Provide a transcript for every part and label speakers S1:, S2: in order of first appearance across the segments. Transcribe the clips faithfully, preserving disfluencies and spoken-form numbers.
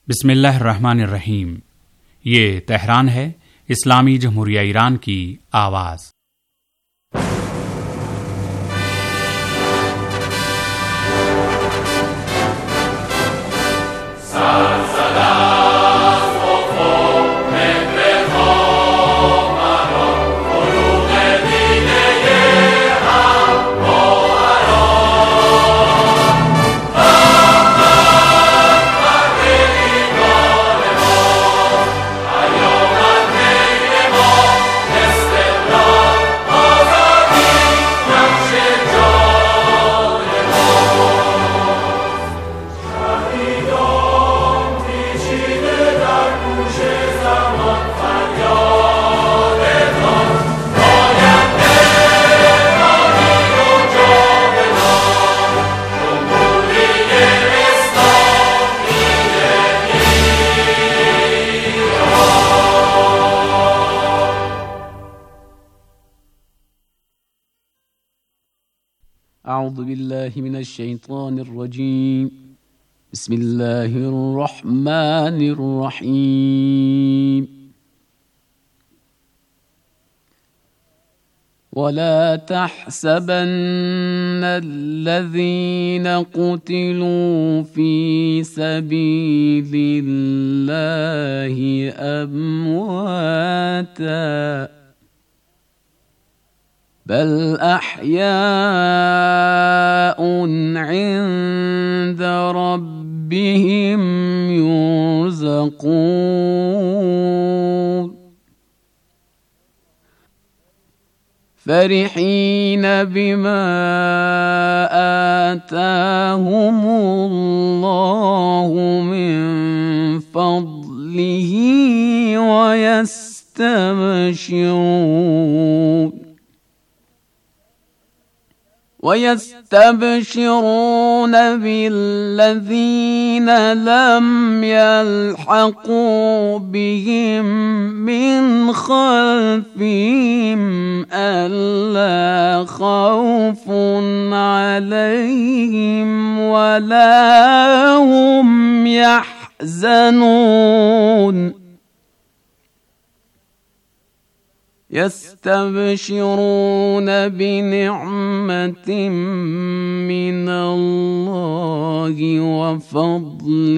S1: بسم اللہ الرحمن الرحیم۔ یہ تہران ہے، اسلامی جمہوریہ ایران کی آواز۔
S2: اعوذ باللہ من الشیطان الرجیم، بسم اللہ الرحمن الرحیم۔ ولا تحسبن الذين قتلوا في سبيل الله أمواتا بل أحياء عند ربهم يرزقون فرحين بما آتاهم الله من فضله ويستبشرون وَيَسْتَبْشِرُونَ بِالَّذِينَ لَمْ يَلْحَقُوا بِهِمْ مِنْ خَلْفِهِمْ أَلَّا خَوْفٌ عَلَيْهِمْ وَلَا هُمْ يَحْزَنُونَ يستبشرون بنعمة من الله وفضل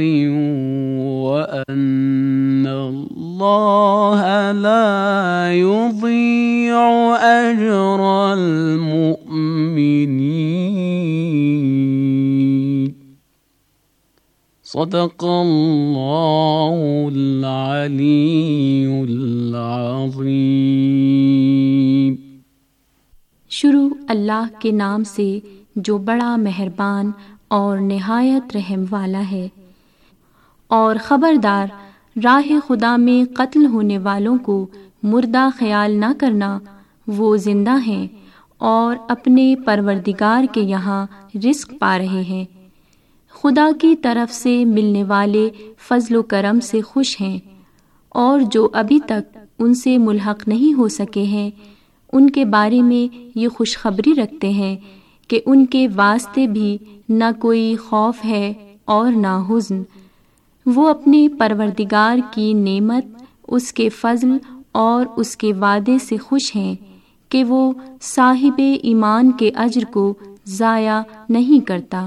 S2: وأن الله لا يضيع أجر المؤمنين۔ صدق اللہ العلی العظیم۔
S3: شروع اللہ کے نام سے جو بڑا مہربان اور نہایت رحم والا ہے۔ اور خبردار، راہ خدا میں قتل ہونے والوں کو مردہ خیال نہ کرنا، وہ زندہ ہیں اور اپنے پروردگار کے یہاں رزق پا رہے ہیں، خدا کی طرف سے ملنے والے فضل و کرم سے خوش ہیں، اور جو ابھی تک ان سے ملحق نہیں ہو سکے ہیں ان کے بارے میں یہ خوشخبری رکھتے ہیں کہ ان کے واسطے بھی نہ کوئی خوف ہے اور نہ حزن۔ وہ اپنے پروردگار کی نعمت، اس کے فضل اور اس کے وعدے سے خوش ہیں کہ وہ صاحب ایمان کے اجر کو ضائع نہیں کرتا۔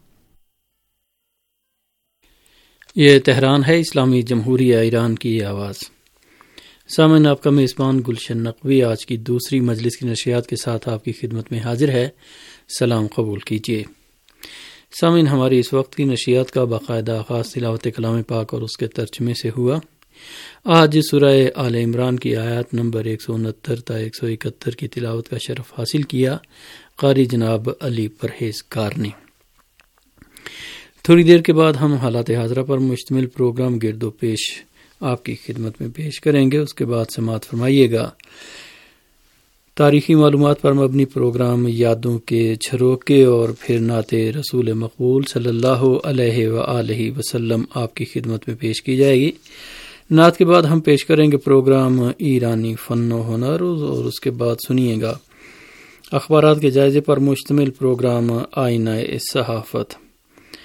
S4: یہ تہران ہے، اسلامی جمہوریہ ایران کی آواز۔ سامعین، آپ کا میزبان گلشن نقوی آج کی دوسری مجلس کی نشریات کے ساتھ آپ کی خدمت میں حاضر ہے۔ سلام قبول کیجیے۔ سامعین، ہماری اس وقت کی نشریات کا باقاعدہ آغاز تلاوت کلام پاک اور اس کے ترجمے سے ہوا۔ آج سورہ آل عمران کی آیات نمبر ایک سو انہتر تا ایک سو اکہتر کی تلاوت کا شرف حاصل کیا قاری جناب علی پرہیزگار نے۔ تھوڑی دیر کے بعد ہم حالات حاضرہ پر مشتمل پروگرام گرد و پیش آپ کی خدمت میں پیش کریں گے۔ اس کے بعد سماعت فرمائیے گا تاریخی معلومات پر مبنی پروگرام یادوں کے جھروکے، اور پھر نعت رسول مقبول صلی اللہ علیہ وآلہ وسلم آپ کی خدمت میں پیش کی جائے گی۔ نعت کے بعد ہم پیش کریں گے پروگرام ایرانی فن و ہنر، اور اس کے بعد سنیے گا اخبارات کے جائزے پر مشتمل پروگرام آئینہ صحافت۔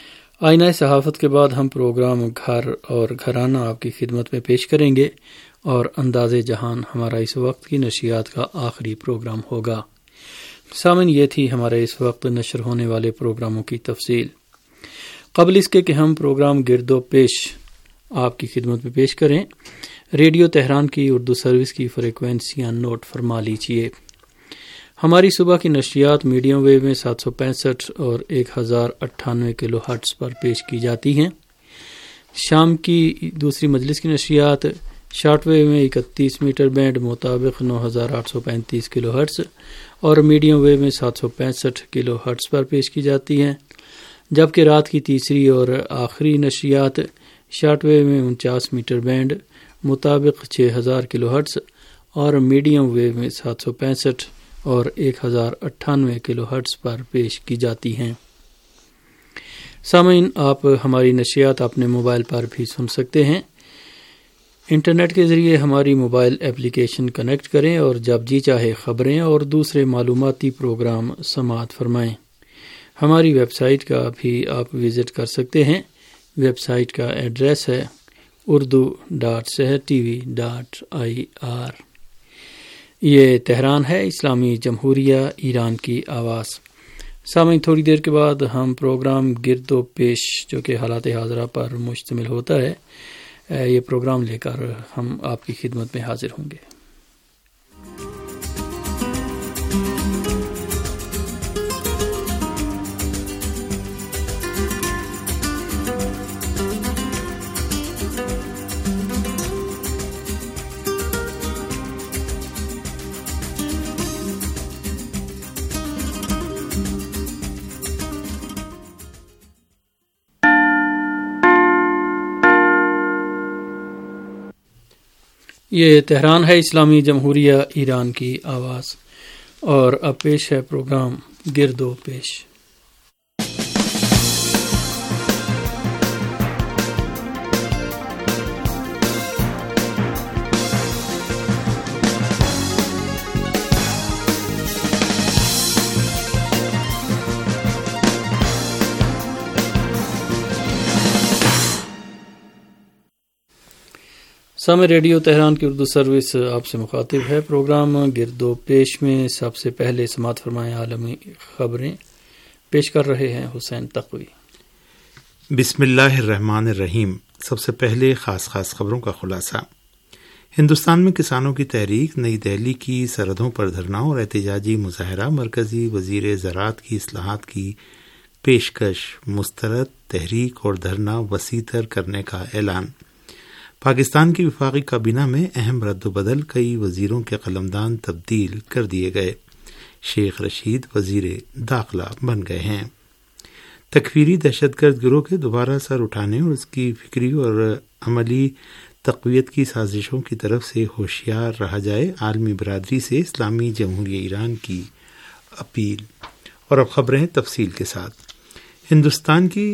S4: آئینہ صحافت کے بعد ہم پروگرام گھر اور گھرانہ آپ کی خدمت میں پیش کریں گے، اور انداز جہان ہمارا اس وقت کی نشریات کا آخری پروگرام ہوگا۔ سامن، یہ تھی ہمارے اس وقت نشر ہونے والے پروگراموں کی تفصیل۔ قبل اس کے کہ ہم پروگرام گرد و پیش آپ کی خدمت میں پیش کریں، ریڈیو تہران کی اردو سروس کی فریکوینسیاں نوٹ فرما لیجیے۔ ہماری صبح کی نشریات میڈیم ویو میں سات سو پینسٹھ اور ایک ہزار اٹھانوے کلو ہرٹز پر پیش کی جاتی ہیں۔ شام کی دوسری مجلس کی نشریات شارٹ ویو میں اکتیس میٹر بینڈ مطابق نو ہزار آٹھ سو پینتیس کلو ہرٹز اور میڈیم ویو میں سات سو پینسٹھ کلو ہرٹز پر پیش کی جاتی ہیں، جبکہ رات کی تیسری اور آخری نشریات شارٹ ویو میں انچاس میٹر بینڈ مطابق چھ ہزار کلو ہرٹز اور میڈیم ویو میں سات سو پینسٹھ اور ایک ہزار اٹھانوے کلو ہرٹز پر پیش کی جاتی ہیں۔ سامعین، آپ ہماری نشریات اپنے موبائل پر بھی سن سکتے ہیں۔ انٹرنیٹ کے ذریعے ہماری موبائل ایپلیکیشن کنیکٹ کریں اور جب جی چاہے خبریں اور دوسرے معلوماتی پروگرام سماعت فرمائیں۔ ہماری ویب سائٹ کا بھی آپ وزٹ کر سکتے ہیں۔ ویب سائٹ کا ایڈریس ہے Urdu dot Sahar T V dot I R. یہ تہران ہے، اسلامی جمہوریہ ایران کی آواز۔ سامعین، تھوڑی دیر کے بعد ہم پروگرام گرد و پیش جو کہ حالات حاضرہ پر مشتمل ہوتا ہے، یہ پروگرام لے کر ہم آپ کی خدمت میں حاضر ہوں گے۔ یہ تہران ہے، اسلامی جمہوریہ ایران کی آواز، اور اب پیش ہے پروگرام گرد و پیش۔ سامع، ریڈیو تہران کی اردو سروس آپ سے مخاطب ہے۔ پروگرام گرد و پیش میں سب سے پہلے سماعت فرمائیں عالمی خبریں، پیش کر رہے ہیں حسین تقوی۔
S5: بسم اللہ الرحمن الرحیم۔ سب سے پہلے خاص خاص خبروں کا خلاصہ۔ ہندوستان میں کسانوں کی تحریک، نئی دہلی کی سرحدوں پر دھرنا اور احتجاجی مظاہرہ، مرکزی وزیر زراعت کی اصلاحات کی پیشکش، مسترد تحریک اور دھرنا وسیع تر کرنے کا اعلان۔ پاکستان کی وفاقی کابینہ میں اہم رد و بدل، کئی وزیروں کے قلمدان تبدیل کر دیے گئے۔ شیخ رشید وزیر داخلہ بن گئے ہیں۔ تکفیری دہشت گرد گروہ کے دوبارہ سر اٹھانے اور اس کی فکری اور عملی تقویت کی سازشوں کی طرف سے ہوشیار رہا جائے، عالمی برادری سے اسلامی جمہوریہ ایران کی اپیل۔ اور اب خبریں تفصیل کے ساتھ۔ ہندوستان کی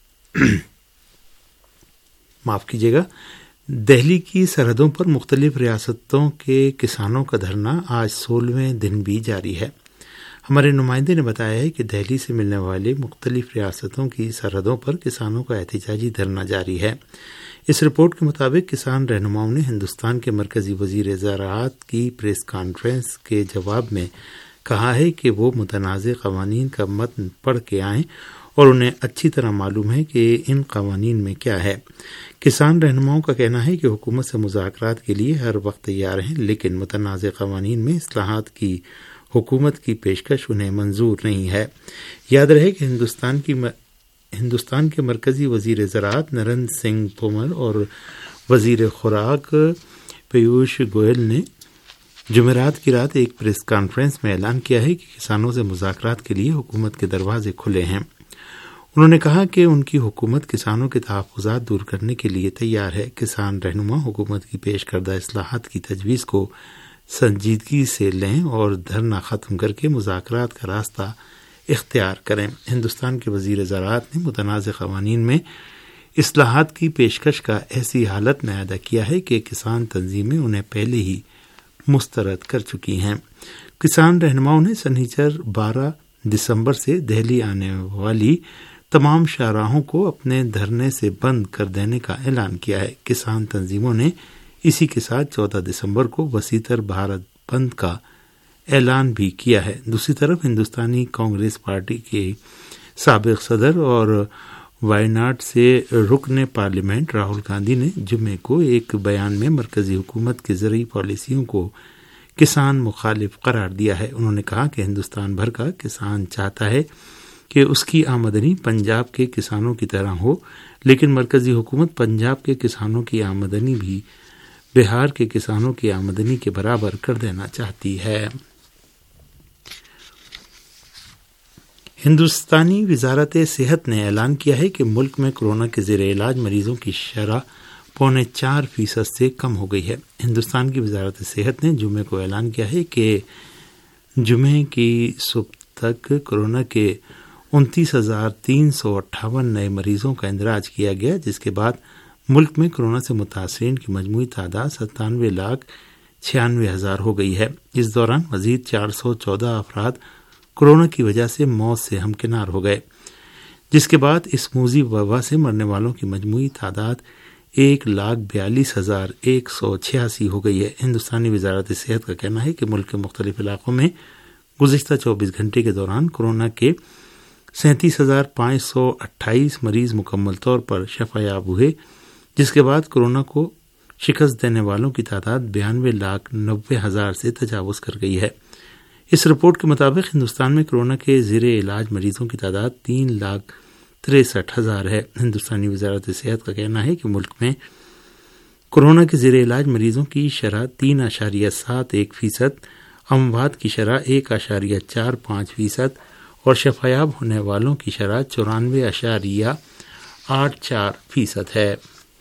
S5: معاف کیجیے گا دہلی کی سرحدوں پر مختلف ریاستوں کے کسانوں کا دھرنا آج سولہویں دن بھی جاری ہے۔ ہمارے نمائندے نے بتایا ہے کہ دہلی سے ملنے والے مختلف ریاستوں کی سرحدوں پر کسانوں کا احتجاجی دھرنا جاری ہے۔ اس رپورٹ کے مطابق کسان رہنماؤں نے ہندوستان کے مرکزی وزیر زراعت کی پریس کانفرنس کے جواب میں کہا ہے کہ وہ متنازع قوانین کا متن پڑھ کے آئیں اور انہیں اچھی طرح معلوم ہے کہ ان قوانین میں کیا ہے۔ کسان رہنماؤں کا کہنا ہے کہ حکومت سے مذاکرات کے لیے ہر وقت تیار ہیں، لیکن متنازع قوانین میں اصلاحات کی حکومت کی پیشکش انہیں منظور نہیں ہے۔ یاد رہے کہ ہندوستان کی م... ہندوستان کے مرکزی وزیر زراعت نریندر سنگھ تومر اور وزیر خوراک پیوش گوئل نے جمعرات کی رات ایک پریس کانفرنس میں اعلان کیا ہے کہ کسانوں سے مذاکرات کے لیے حکومت کے دروازے کھلے ہیں۔ انہوں نے کہا کہ ان کی حکومت کسانوں کے تحفظات دور کرنے کے لیے تیار ہے۔ کسان رہنما حکومت کی پیش کردہ اصلاحات کی تجویز کو سنجیدگی سے لیں اور دھرنا ختم کر کے مذاکرات کا راستہ اختیار کریں۔ ہندوستان کے وزیر زراعت نے متنازع قوانین میں اصلاحات کی پیشکش کا ایسی حالت میں ادا کیا ہے کہ کسان تنظیمیں انہیں پہلے ہی مسترد کر چکی ہیں۔ کسان رہنماؤں نے سنیچر بارہ دسمبر سے دہلی آنے والی تمام شاہراہوں کو اپنے دھرنے سے بند کر دینے کا اعلان کیا ہے۔ کسان تنظیموں نے اسی کے ساتھ چودہ دسمبر کو وسیع تر بھارت بند کا اعلان بھی کیا ہے۔ دوسری طرف ہندوستانی کانگریس پارٹی کے سابق صدر اور وائناڈ سے رکن پارلیمنٹ راہل گاندھی نے جمعے کو ایک بیان میں مرکزی حکومت کی زرعی پالیسیوں کو کسان مخالف قرار دیا ہے۔ انہوں نے کہا کہ ہندوستان بھر کا کسان چاہتا ہے کہ اس کی آمدنی پنجاب کے کسانوں کی طرح ہو، لیکن مرکزی حکومت پنجاب کے کسانوں کی آمدنی بھی بہار کے کسانوں کی آمدنی کے برابر کر دینا چاہتی ہے۔ ہندوستانی وزارت صحت نے اعلان کیا ہے کہ ملک میں کورونا کے زیر علاج مریضوں کی شرح پونے چار فیصد سے کم ہو گئی ہے۔ ہندوستان کی وزارت صحت نے جمعے کو اعلان کیا ہے کہ جمعے کی صبح تک کورونا کے انتیس ہزار تین سو اٹھاون نئے مریضوں کا اندراج کیا گیا، جس کے بعد ملک میں کورونا سے متاثرین کی مجموعی تعداد ستانوے لاکھ چھیانوے ہزار ہو گئی ہے۔ اس دوران مزید چار سو چودہ افراد کورونا کی وجہ سے موت سے ہمکنار ہو گئے، جس کے بعد اس موذی وبا سے مرنے والوں کی مجموعی تعداد ایک لاکھ بیالیس ہزار ایک سو چھیاسی ہو گئی ہے۔ ہندوستانی وزارت صحت کا کہنا ہے کہ ملک کے مختلف علاقوں میں گزشتہ چوبیس گھنٹے کے دوران کورونا کے سینتیس ہزار پانچ سو اٹھائیس مریض مکمل طور پر شفا یاب ہوئے، جس کے بعد کورونا کو شکست دینے والوں کی تعداد بیانوے لاکھ نوے ہزار سے تجاوز کر گئی ہے۔ اس رپورٹ کے مطابق ہندوستان میں کورونا کے زیر علاج مریضوں کی تعداد تین لاکھ تریسٹھ ہزار ہے۔ ہندوستانی وزارت صحت کا کہنا ہے کہ ملک میں کورونا کے زیر علاج مریضوں کی شرح تین اشاریہ سات ایک فیصد، اموات کی شرح ایک اشاریہ چار پانچ فیصد اور شفایاب ہونے والوں کی شرح چورانوے اشاریہ آٹھ چار فیصد ہے۔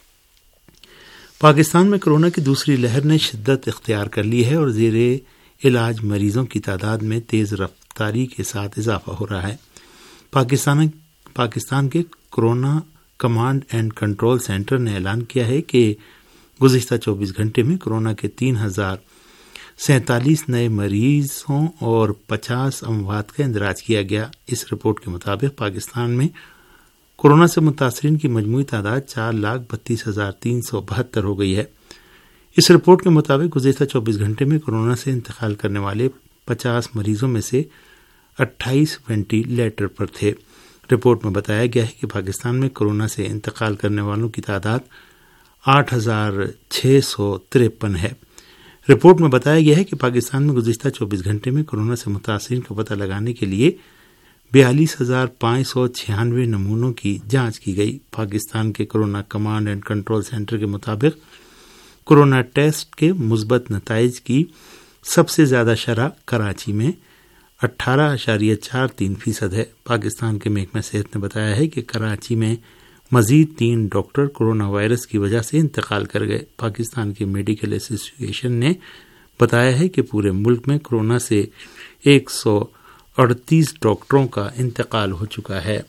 S5: پاکستان میں کورونا کی دوسری لہر نے شدت اختیار کر لی ہے اور زیر علاج مریضوں کی تعداد میں تیز رفتاری کے ساتھ اضافہ ہو رہا ہے۔ پاکستان پاکستان کے corona command and control centre نے اعلان کیا ہے کہ گزشتہ چوبیس گھنٹے میں کورونا کے تین ہزار سینتالیس نئے مریضوں اور پچاس اموات کا اندراج کیا گیا۔ اس رپورٹ کے مطابق پاکستان میں کورونا سے متاثرین کی مجموعی تعداد چار لاکھ بتیس ہزار تین سو بہتر ہو گئی ہے۔ اس رپورٹ کے مطابق گزشتہ چوبیس گھنٹے میں کورونا سے انتقال کرنے والے پچاس مریضوں میں سے اٹھائیس وینٹی لیٹر پر تھے۔ رپورٹ میں بتایا گیا ہے کہ پاکستان میں کورونا سے انتقال کرنے والوں کی تعداد آٹھ ہزار چھ سو ترپن ہے۔ رپورٹ میں بتایا گیا ہے کہ پاکستان میں گزشتہ چوبیس گھنٹے میں کورونا سے متاثرین کا پتہ لگانے کے لیے بیالیس ہزار پانچ سو چھیانوے نمونوں کی جانچ کی گئی۔ پاکستان کے corona command and control centre کے مطابق کورونا ٹیسٹ کے مثبت نتائج کی سب سے زیادہ شرح کراچی میں اٹھارہ اشاریہ چار تین فیصد ہے۔ پاکستان کے محکمہ صحت نے بتایا ہے کہ کراچی میں مزید تین ڈاکٹر کورونا وائرس کی وجہ سے انتقال کر گئے۔ پاکستان کی میڈیکل ایسوسی ایشن نے بتایا ہے کہ پورے ملک میں کورونا سے ایک سو اڑتیس ڈاکٹروں کا انتقال ہو چکا ہے۔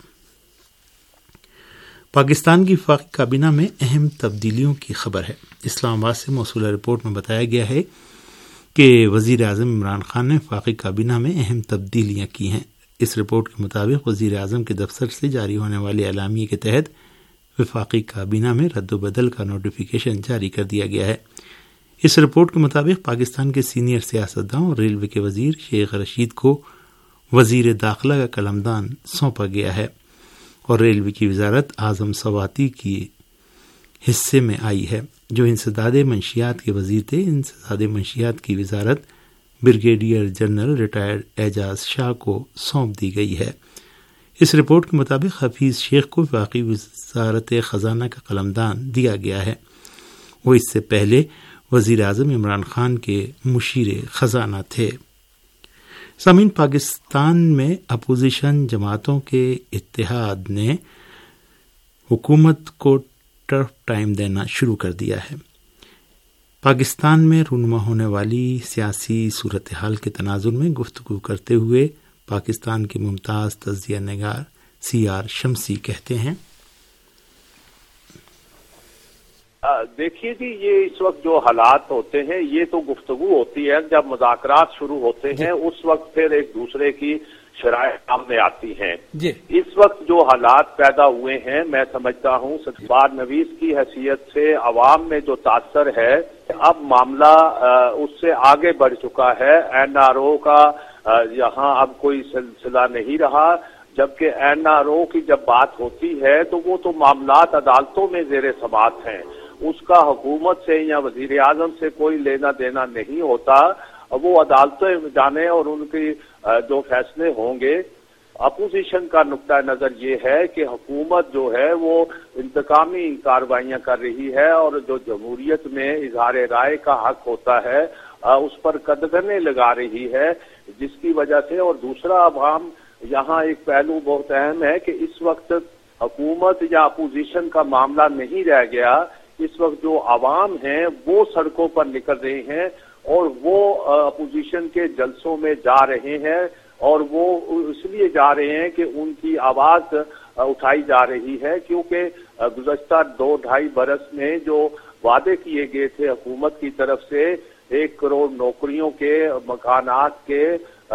S5: پاکستان کی وفاقی کابینہ میں اہم تبدیلیوں کی خبر ہے۔ اسلام آباد سے موصولہ رپورٹ میں بتایا گیا ہے کہ وزیر اعظم عمران خان نے وفاقی کابینہ میں اہم تبدیلیاں کی ہیں۔ اس رپورٹ کے مطابق وزیر اعظم کے دفتر سے جاری ہونے والے اعلامیے کے تحت وفاقی کابینہ میں رد و بدل کا نوٹیفیکیشن جاری کر دیا گیا ہے۔ اس رپورٹ کے مطابق پاکستان کے سینئر سیاستداں اور ریلوے کے وزیر شیخ رشید کو وزیر داخلہ کا قلمدان سونپا گیا ہے اور ریلوے کی وزارت اعظم سواتی کی حصے میں آئی ہے، جو انسداد منشیات کے وزیر تھے۔ انسداد منشیات کی وزارت brigadier general retired Ijaz Shah کو سونپ دی گئی ہے۔ اس رپورٹ کے مطابق حفیظ شیخ کو وفاقی وزارت خزانہ کا قلمدان دیا گیا ہے۔ وہ اس سے پہلے وزیر اعظم عمران خان کے مشیر خزانہ تھے۔ سامعین، پاکستان میں اپوزیشن جماعتوں کے اتحاد نے حکومت کو ٹرف ٹائم دینا شروع کر دیا ہے۔ پاکستان میں رونما ہونے والی سیاسی صورتحال کے تناظر میں گفتگو کرتے ہوئے پاکستان کے ممتاز تجزیہ نگار سی آر شمسی کہتے ہیں،
S6: دیکھیے جی، یہ اس وقت جو حالات ہوتے ہیں یہ تو گفتگو ہوتی ہے، جب مذاکرات شروع ہوتے ہیں اس وقت پھر ایک دوسرے کی شرائع سامنے آتی ہیں.
S4: جی.
S6: اس وقت جو حالات پیدا ہوئے ہیں میں سمجھتا ہوں اخبار نویس کی حیثیت سے عوام میں جو تاثر ہے اب معاملہ اس سے آگے بڑھ چکا ہے. این آر او کا یہاں اب کوئی سلسلہ نہیں رہا، جبکہ این آر او کی جب بات ہوتی ہے تو وہ تو معاملات عدالتوں میں زیر سماعت ہیں، اس کا حکومت سے یا وزیر اعظم سے کوئی لینا دینا نہیں ہوتا. وہ عدالتیں جانے اور ان کی جو فیصلے ہوں گے. اپوزیشن کا نقطہ نظر یہ ہے کہ حکومت جو ہے وہ انتقامی کارروائیاں کر رہی ہے اور جو جمہوریت میں اظہار رائے کا حق ہوتا ہے اس پر قدغنیں لگا رہی ہے، جس کی وجہ سے. اور دوسرا عوام یہاں ایک پہلو بہت اہم ہے کہ اس وقت حکومت یا اپوزیشن کا معاملہ نہیں رہ گیا. اس وقت جو عوام ہیں وہ سڑکوں پر نکل رہے ہیں اور وہ اپوزیشن کے جلسوں میں جا رہے ہیں، اور وہ اس لیے جا رہے ہیں کہ ان کی آواز اٹھائی جا رہی ہے، کیونکہ گزشتہ دو ڈھائی برس میں جو وعدے کیے گئے تھے حکومت کی طرف سے ایک کروڑ نوکریوں کے، مکانات کے،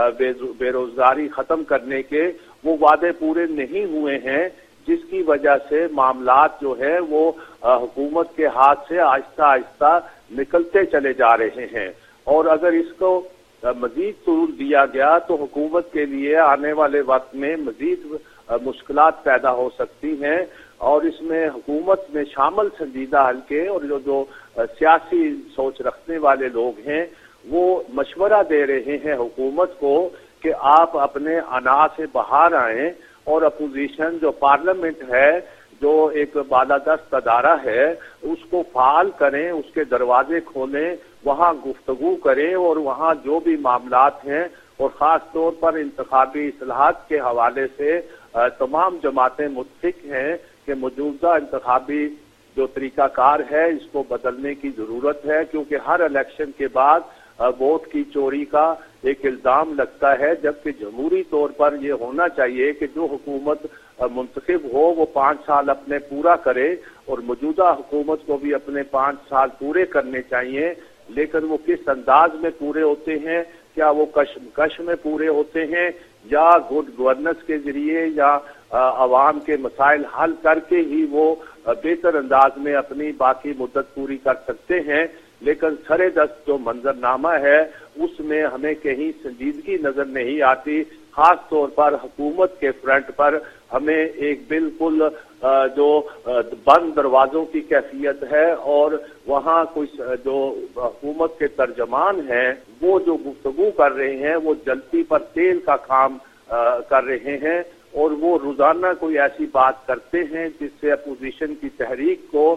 S6: بے روزگاری ختم کرنے کے، وہ وعدے پورے نہیں ہوئے ہیں، جس کی وجہ سے معاملات جو ہے وہ حکومت کے ہاتھ سے آہستہ آہستہ نکلتے چلے جا رہے ہیں. اور اگر اس کو مزید طول دیا گیا تو حکومت کے لیے آنے والے وقت میں مزید مشکلات پیدا ہو سکتی ہیں، اور اس میں حکومت میں شامل سنجیدہ حلقے اور جو جو سیاسی سوچ رکھنے والے لوگ ہیں وہ مشورہ دے رہے ہیں حکومت کو کہ آپ اپنے انا سے باہر آئیں اور اپوزیشن جو پارلیمنٹ ہے، جو ایک بالادست ادارہ ہے، اس کو فعال کریں، اس کے دروازے کھولیں، وہاں گفتگو کریں اور وہاں جو بھی معاملات ہیں اور خاص طور پر انتخابی اصلاحات کے حوالے سے تمام جماعتیں متفق ہیں کہ موجودہ انتخابی جو طریقہ کار ہے اس کو بدلنے کی ضرورت ہے، کیونکہ ہر الیکشن کے بعد ووٹ کی چوری کا ایک الزام لگتا ہے، جبکہ جمہوری طور پر یہ ہونا چاہیے کہ جو حکومت منتخب ہو وہ پانچ سال اپنے پورا کرے، اور موجودہ حکومت کو بھی اپنے پانچ سال پورے کرنے چاہیے. لیکن وہ کس انداز میں پورے ہوتے ہیں، کیا وہ کشمکش میں پورے ہوتے ہیں یا گڈ گورننس کے ذریعے یا عوام کے مسائل حل کر کے ہی وہ بہتر انداز میں اپنی باقی مدت پوری کر سکتے ہیں. لیکن سرے دست جو منظرنامہ ہے اس میں ہمیں کہیں سنجیدگی نظر نہیں آتی. خاص طور پر حکومت کے فرنٹ پر ہمیں ایک بالکل جو بند دروازوں کی کیفیت ہے، اور وہاں کچھ جو حکومت کے ترجمان ہیں وہ جو گفتگو کر رہے ہیں وہ جلتی پر تیل کا کام کر رہے ہیں، اور وہ روزانہ کوئی ایسی بات کرتے ہیں جس سے اپوزیشن کی تحریک کو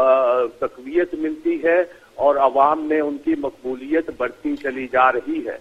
S6: تقویت ملتی ہے اور عوام میں ان کی مقبولیت بڑھتی چلی جا رہی ہے.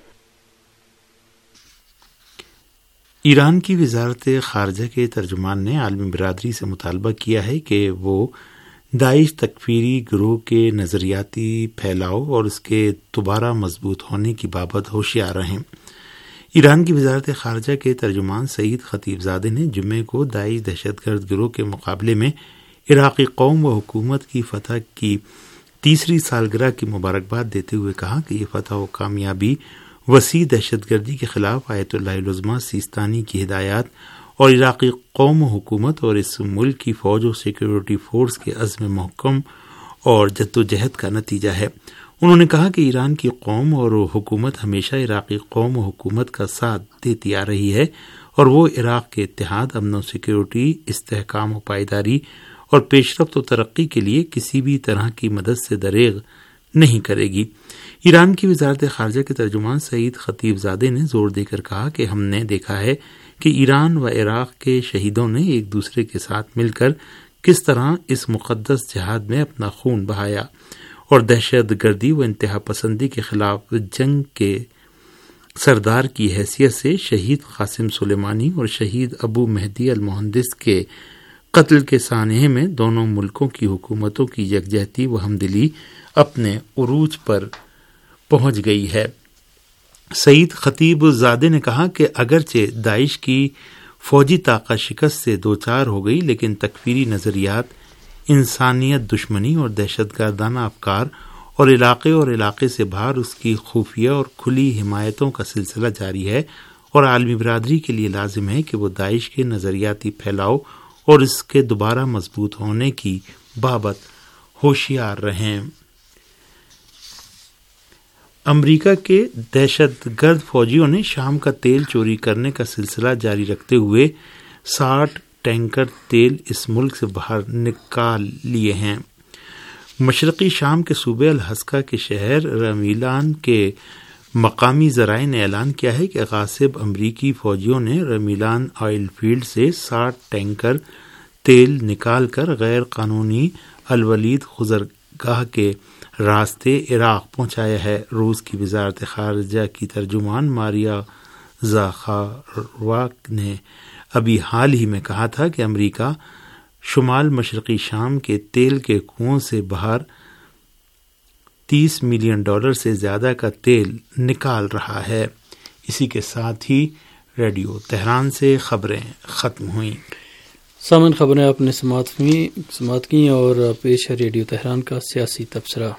S5: ایران کی وزارت خارجہ کے ترجمان نے عالمی برادری سے مطالبہ کیا ہے کہ وہ داعش تکفیری گروہ کے نظریاتی پھیلاؤ اور اس کے دوبارہ مضبوط ہونے کی بابت ہوشیار رہیں. ایران کی وزارت خارجہ کے ترجمان سعید خطیب زادے نے جمعے کو داعش دہشت گرد گروہ کے مقابلے میں عراقی قوم و حکومت کی فتح کی تیسری سالگرہ کی مبارکباد دیتے ہوئے کہا کہ یہ فتح و کامیابی وسیع دہشت گردی کے خلاف آیت اللہ العظمیٰ سیستانی کی ہدایات اور عراقی قوم و حکومت اور اس ملک کی فوج و سیکورٹی فورس کے عزم محکم اور جدوجہد کا نتیجہ ہے. انہوں نے کہا کہ ایران کی قوم اور حکومت ہمیشہ عراقی قوم و حکومت کا ساتھ دیتی آ رہی ہے، اور وہ عراق کے اتحاد، امن و سیکورٹی، استحکام و پائیداری اور پیش رفت و ترقی کے لیے کسی بھی طرح کی مدد سے دریغ نہیں کرے گی. ایران کی وزارت خارجہ کے ترجمان سعید خطیب زادے نے زور دے کر کہا کہ ہم نے دیکھا ہے کہ ایران و عراق کے شہیدوں نے ایک دوسرے کے ساتھ مل کر کس طرح اس مقدس جہاد میں اپنا خون بہایا اور دہشت گردی و انتہا پسندی کے خلاف جنگ کے سردار کی حیثیت سے شہید قاسم سلیمانی اور شہید ابو مہدی المہندس کے قتل کے سانحے میں دونوں ملکوں کی حکومتوں کی یکجہتی و ہمدلی اپنے عروج پر پہنچ گئی ہے. سعید خطیب زادے نے کہا کہ اگرچہ داعش کی فوجی طاقت شکست سے دوچار ہو گئی، لیکن تکفیری نظریات، انسانیت دشمنی اور دہشت گردانہ افکار اور علاقے اور علاقے سے باہر اس کی خفیہ اور کھلی حمایتوں کا سلسلہ جاری ہے، اور عالمی برادری کے لیے لازم ہے کہ وہ داعش کے نظریاتی پھیلاؤ اور اس کے دوبارہ مضبوط ہونے کی بابت ہوشیار رہیں۔ امریکہ کے دہشت گرد فوجیوں نے شام کا تیل چوری کرنے کا سلسلہ جاری رکھتے ہوئے ساٹھ ٹینکر تیل اس ملک سے باہر نکال لیے ہیں۔ مشرقی شام کے صوبے الحسکہ کے شہر رمیلان کے مقامی ذرائع نے اعلان کیا ہے کہ غاصب امریکی فوجیوں نے رمیلان آئل فیلڈ سے ساٹھ ٹینکر تیل نکال کر غیر قانونی الولید گزرگاہ کے راستے عراق پہنچایا ہے۔ روس کی وزارت خارجہ کی ترجمان ماریا زاخارواک نے ابھی حال ہی میں کہا تھا کہ امریکہ شمال مشرقی شام کے تیل کے کنووں سے باہر تیس ملین ڈالر سے زیادہ کا تیل نکال رہا ہے۔ اسی کے ساتھ ہی ریڈیو تہران سے خبریں ختم ہوئیں۔
S4: سامن خبریں آپ نے سماعت کی اور پیش ہے ریڈیو تہران کا سیاسی تبصرہ۔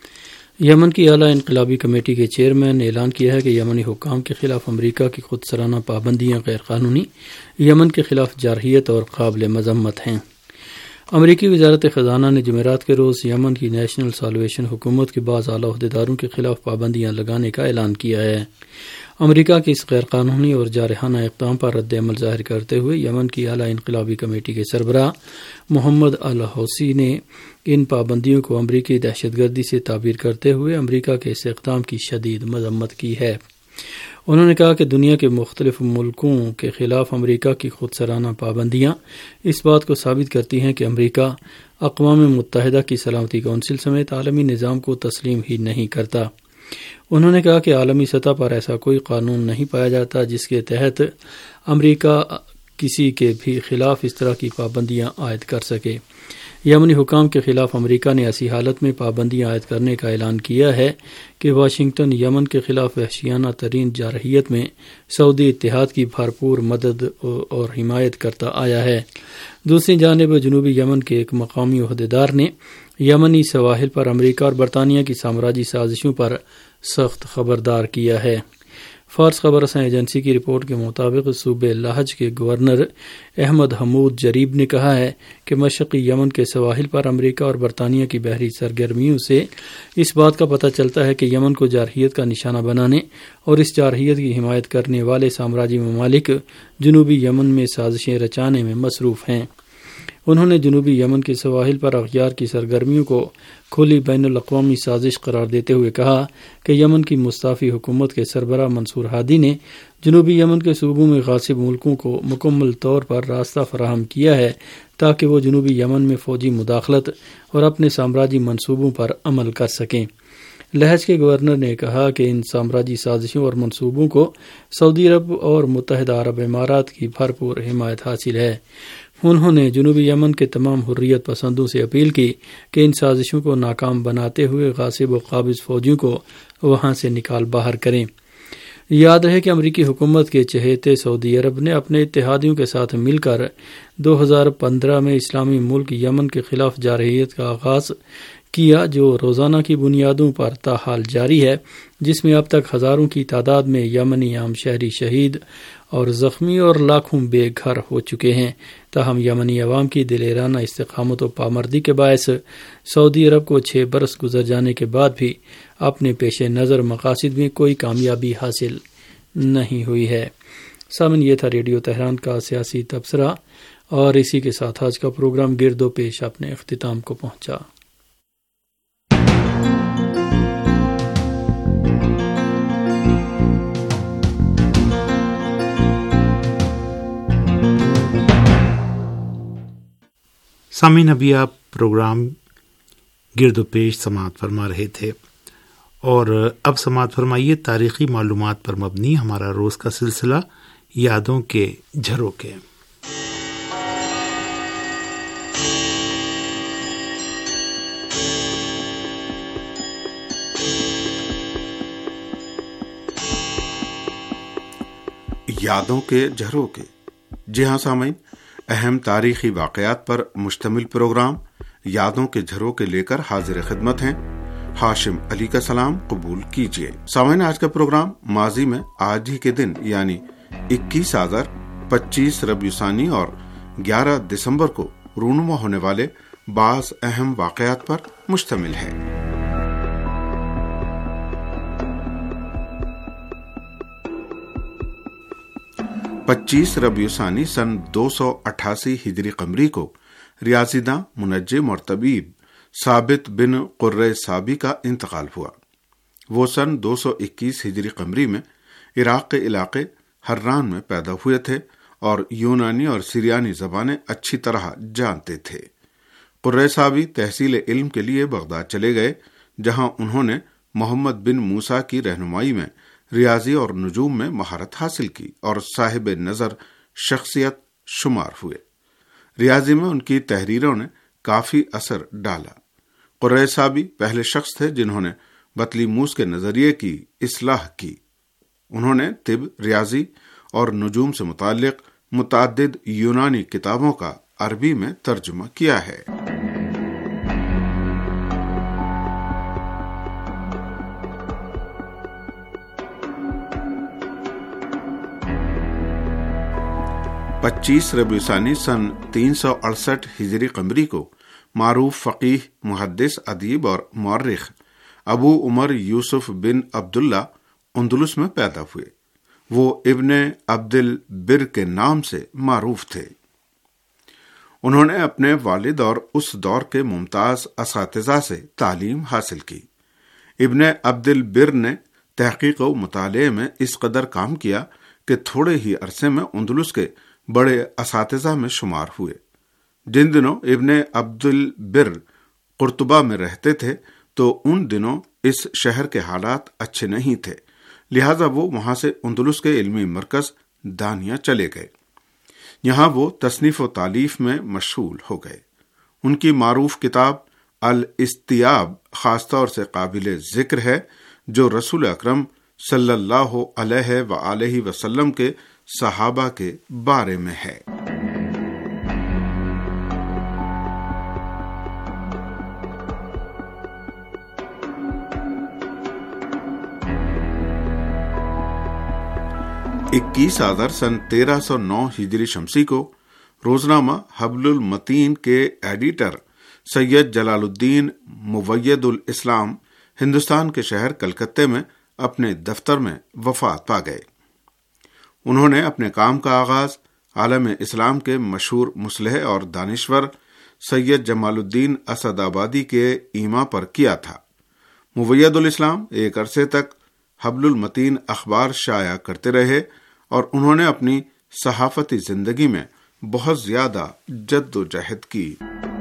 S4: یمن کی اعلیٰ انقلابی کمیٹی کے چیئرمین نے اعلان کیا ہے کہ یمنی حکام کے خلاف امریکہ کی خود سرانہ پابندیاں غیر قانونی، یمن کے خلاف جارحیت اور قابل مذمت ہیں۔ امریکی وزارت خزانہ نے جمعرات کے روز یمن کی نیشنل سالویشن حکومت کے بعض اعلیٰ عہدیداروں کے خلاف پابندیاں لگانے کا اعلان کیا ہے۔ امریکہ کے اس غیر قانونی اور جارحانہ اقدام پر رد عمل ظاہر کرتے ہوئے یمن کی اعلیٰ انقلابی کمیٹی کے سربراہ محمد الحوثی نے ان پابندیوں کو امریکی دہشت گردی سے تعبیر کرتے ہوئے امریکہ کے اس اقدام کی شدید مذمت کی ہے۔ انہوں نے کہا کہ دنیا کے مختلف ملکوں کے خلاف امریکہ کی خود سرانہ پابندیاں اس بات کو ثابت کرتی ہیں کہ امریکہ اقوام متحدہ کی سلامتی کونسل سمیت عالمی نظام کو تسلیم ہی نہیں کرتا۔ انہوں نے کہا کہ عالمی سطح پر ایسا کوئی قانون نہیں پایا جاتا جس کے تحت امریکہ کسی کے بھی خلاف اس طرح کی پابندیاں عائد کر سکے۔ یمنی حکام کے خلاف امریکہ نے ایسی حالت میں پابندیاں عائد کرنے کا اعلان کیا ہے کہ واشنگٹن یمن کے خلاف وحشیانہ ترین جارحیت میں سعودی اتحاد کی بھرپور مدد اور حمایت کرتا آیا ہے۔ دوسری جانب جنوبی یمن کے ایک مقامی عہدیدار نے یمنی سواحل پر امریکہ اور برطانیہ کی سامراجی سازشوں پر سخت خبردار کیا ہے۔ فارس خبر رساں ایجنسی کی رپورٹ کے مطابق صوبے لاہج کے گورنر احمد حمود جریب نے کہا ہے کہ مشرقی یمن کے سواحل پر امریکہ اور برطانیہ کی بحری سرگرمیوں سے اس بات کا پتہ چلتا ہے کہ یمن کو جارحیت کا نشانہ بنانے اور اس جارحیت کی حمایت کرنے والے سامراجی ممالک جنوبی یمن میں سازشیں رچانے میں مصروف ہیں۔ انہوں نے جنوبی یمن کے سواحل پر اغیار کی سرگرمیوں کو کھلی بین الاقوامی سازش قرار دیتے ہوئے کہا کہ یمن کی مستعفی حکومت کے سربراہ منصور ہادی نے جنوبی یمن کے صوبوں میں غاصب ملکوں کو مکمل طور پر راستہ فراہم کیا ہے تاکہ وہ جنوبی یمن میں فوجی مداخلت اور اپنے سامراجی منصوبوں پر عمل کر سکیں۔ لہج کے گورنر نے کہا کہ ان سامراجی سازشوں اور منصوبوں کو سعودی عرب اور متحدہ عرب امارات کی بھرپور حمایت حاصل ہے۔ انہوں نے جنوبی یمن کے تمام حریت پسندوں سے اپیل کی کہ ان سازشوں کو ناکام بناتے ہوئے غاصب و قابض فوجیوں کو وہاں سے نکال باہر کریں۔ یاد ہے کہ امریکی حکومت کے چہیتے سعودی عرب نے اپنے اتحادیوں کے ساتھ مل کر دو ہزار پندرہ میں اسلامی ملک یمن کے خلاف جارحیت کا آغاز کیا جو روزانہ کی بنیادوں پر تاحال جاری ہے، جس میں اب تک ہزاروں کی تعداد میں یمنی عام شہری شہید اور زخمی اور لاکھوں بے گھر ہو چکے ہیں۔ تاہم یمنی عوام کی دلیرانہ استقامت و پامردی کے باعث سعودی عرب کو چھ برس گزر جانے کے بعد بھی اپنے پیش نظر مقاصد میں کوئی کامیابی حاصل نہیں ہوئی ہے۔ سامن یہ تھا ریڈیو تہران کا سیاسی تبصرہ، اور اسی کے ساتھ آج کا پروگرام گرد و پیش اپنے اختتام کو پہنچا۔
S5: سامعین، ابھی آپ پروگرام گرد و پیش سماعت فرما رہے تھے، اور اب سماعت فرمائیے تاریخی معلومات پر مبنی ہمارا روز کا سلسلہ یادوں کے جھروکے۔
S7: یادوں کے جھروکے۔ جی ہاں سامعین، اہم تاریخی واقعات پر مشتمل پروگرام یادوں کے جھروکے لے کر حاضر خدمت ہیں۔ ہاشم علی کا سلام قبول کیجیے۔ سامعین، آج کا پروگرام ماضی میں آج ہی کے دن یعنی اکیس آذر، پچیس ربیع ثانی اور گیارہ دسمبر کو رونما ہونے والے بعض اہم واقعات پر مشتمل ہے۔ پچیس ربیع ثانی سن دو سو اٹھاسی ہجری قمری کو ریاضی داں، منجم اور طبیب ثابت بن قرہ صابی کا انتقال ہوا۔ وہ سن دو سو اکیس ہجری قمری میں عراق کے علاقے حران میں پیدا ہوئے تھے اور یونانی اور سریانی زبانیں اچھی طرح جانتے تھے۔ قرہ صابی تحصیل علم کے لیے بغداد چلے گئے، جہاں انہوں نے محمد بن موسیٰ کی رہنمائی میں ریاضی اور نجوم میں مہارت حاصل کی اور صاحب نظر شخصیت شمار ہوئے۔ ریاضی میں ان کی تحریروں نے کافی اثر ڈالا۔ قرہ صابی پہلے شخص تھے جنہوں نے بطلیموس کے نظریے کی اصلاح کی۔ انہوں نے طب، ریاضی اور نجوم سے متعلق متعدد یونانی کتابوں کا عربی میں ترجمہ کیا ہے۔ پچیس ربیع ثانی سن تین سو اڑسٹھ ہجری قمری کو معروف فقیہ، محدث، ادیب اور مورخ ابو عمر یوسف بن عبداللہ اندلس میں پیدا ہوئے۔ وہ ابن عبد البر کے نام سے معروف تھے۔ انہوں نے اپنے والد اور اس دور کے ممتاز اساتذہ سے تعلیم حاصل کی۔ ابن عبد البر نے تحقیق و مطالعے میں اس قدر کام کیا کہ تھوڑے ہی عرصے میں اندلس کے بڑے اساتذہ میں شمار ہوئے۔ جن دنوں ابن عبد البر قرطبہ میں رہتے تھے تو ان دنوں اس شہر کے حالات اچھے نہیں تھے، لہذا وہ وہاں سے اندلس کے علمی مرکز دانیہ چلے گئے۔ یہاں وہ تصنیف و تالیف میں مشغول ہو گئے۔ ان کی معروف کتاب الاستیاب خاص طور سے قابل ذکر ہے، جو رسول اکرم صلی اللہ علیہ وآلہ وسلم کے صحابہ کے بارے میں ہے۔ اکیس آذر سن تیرہ سو نو ہجری شمسی کو روزنامہ حبل المتین کے ایڈیٹر سید جلال الدین موید الاسلام ہندوستان کے شہر کلکتے میں اپنے دفتر میں وفات پا گئے۔ انہوں نے اپنے کام کا آغاز عالم اسلام کے مشہور مصلح اور دانشور سید جمال الدین اسد آبادی کے ایما پر کیا تھا۔ موید الاسلام ایک عرصے تک حبل المتین اخبار شائع کرتے رہے اور انہوں نے اپنی صحافتی زندگی میں بہت زیادہ جد و جہد کی۔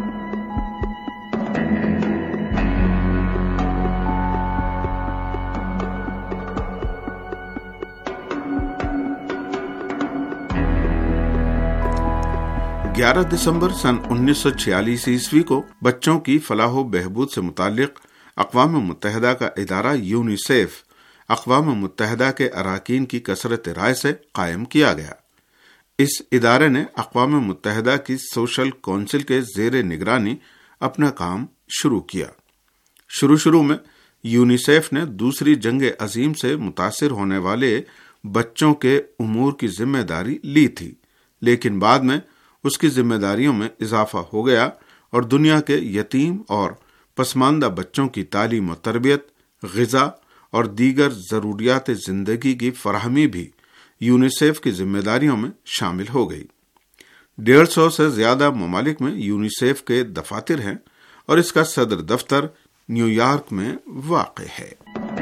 S7: گیارہ دسمبر سن انیس سو چھیالیس عیسوی کو بچوں کی فلاح و بہبود سے متعلق اقوام متحدہ کا ادارہ یونیسیف اقوام متحدہ کے اراکین کی کثرت رائے سے قائم کیا گیا۔ اس ادارے نے اقوام متحدہ کی سوشل کونسل کے زیر نگرانی اپنا کام شروع کیا۔ شروع شروع میں یونیسیف نے دوسری جنگ عظیم سے متاثر ہونے والے بچوں کے امور کی ذمہ داری لی تھی، لیکن بعد میں اس کی ذمہ داریوں میں اضافہ ہو گیا اور دنیا کے یتیم اور پسماندہ بچوں کی تعلیم و تربیت، غذا اور دیگر ضروریات زندگی کی فراہمی بھی یونیسیف کی ذمہ داریوں میں شامل ہو گئی۔ ڈیڑھ سو سے زیادہ ممالک میں یونیسیف کے دفاتر ہیں اور اس کا صدر دفتر نیو یارک میں واقع ہے۔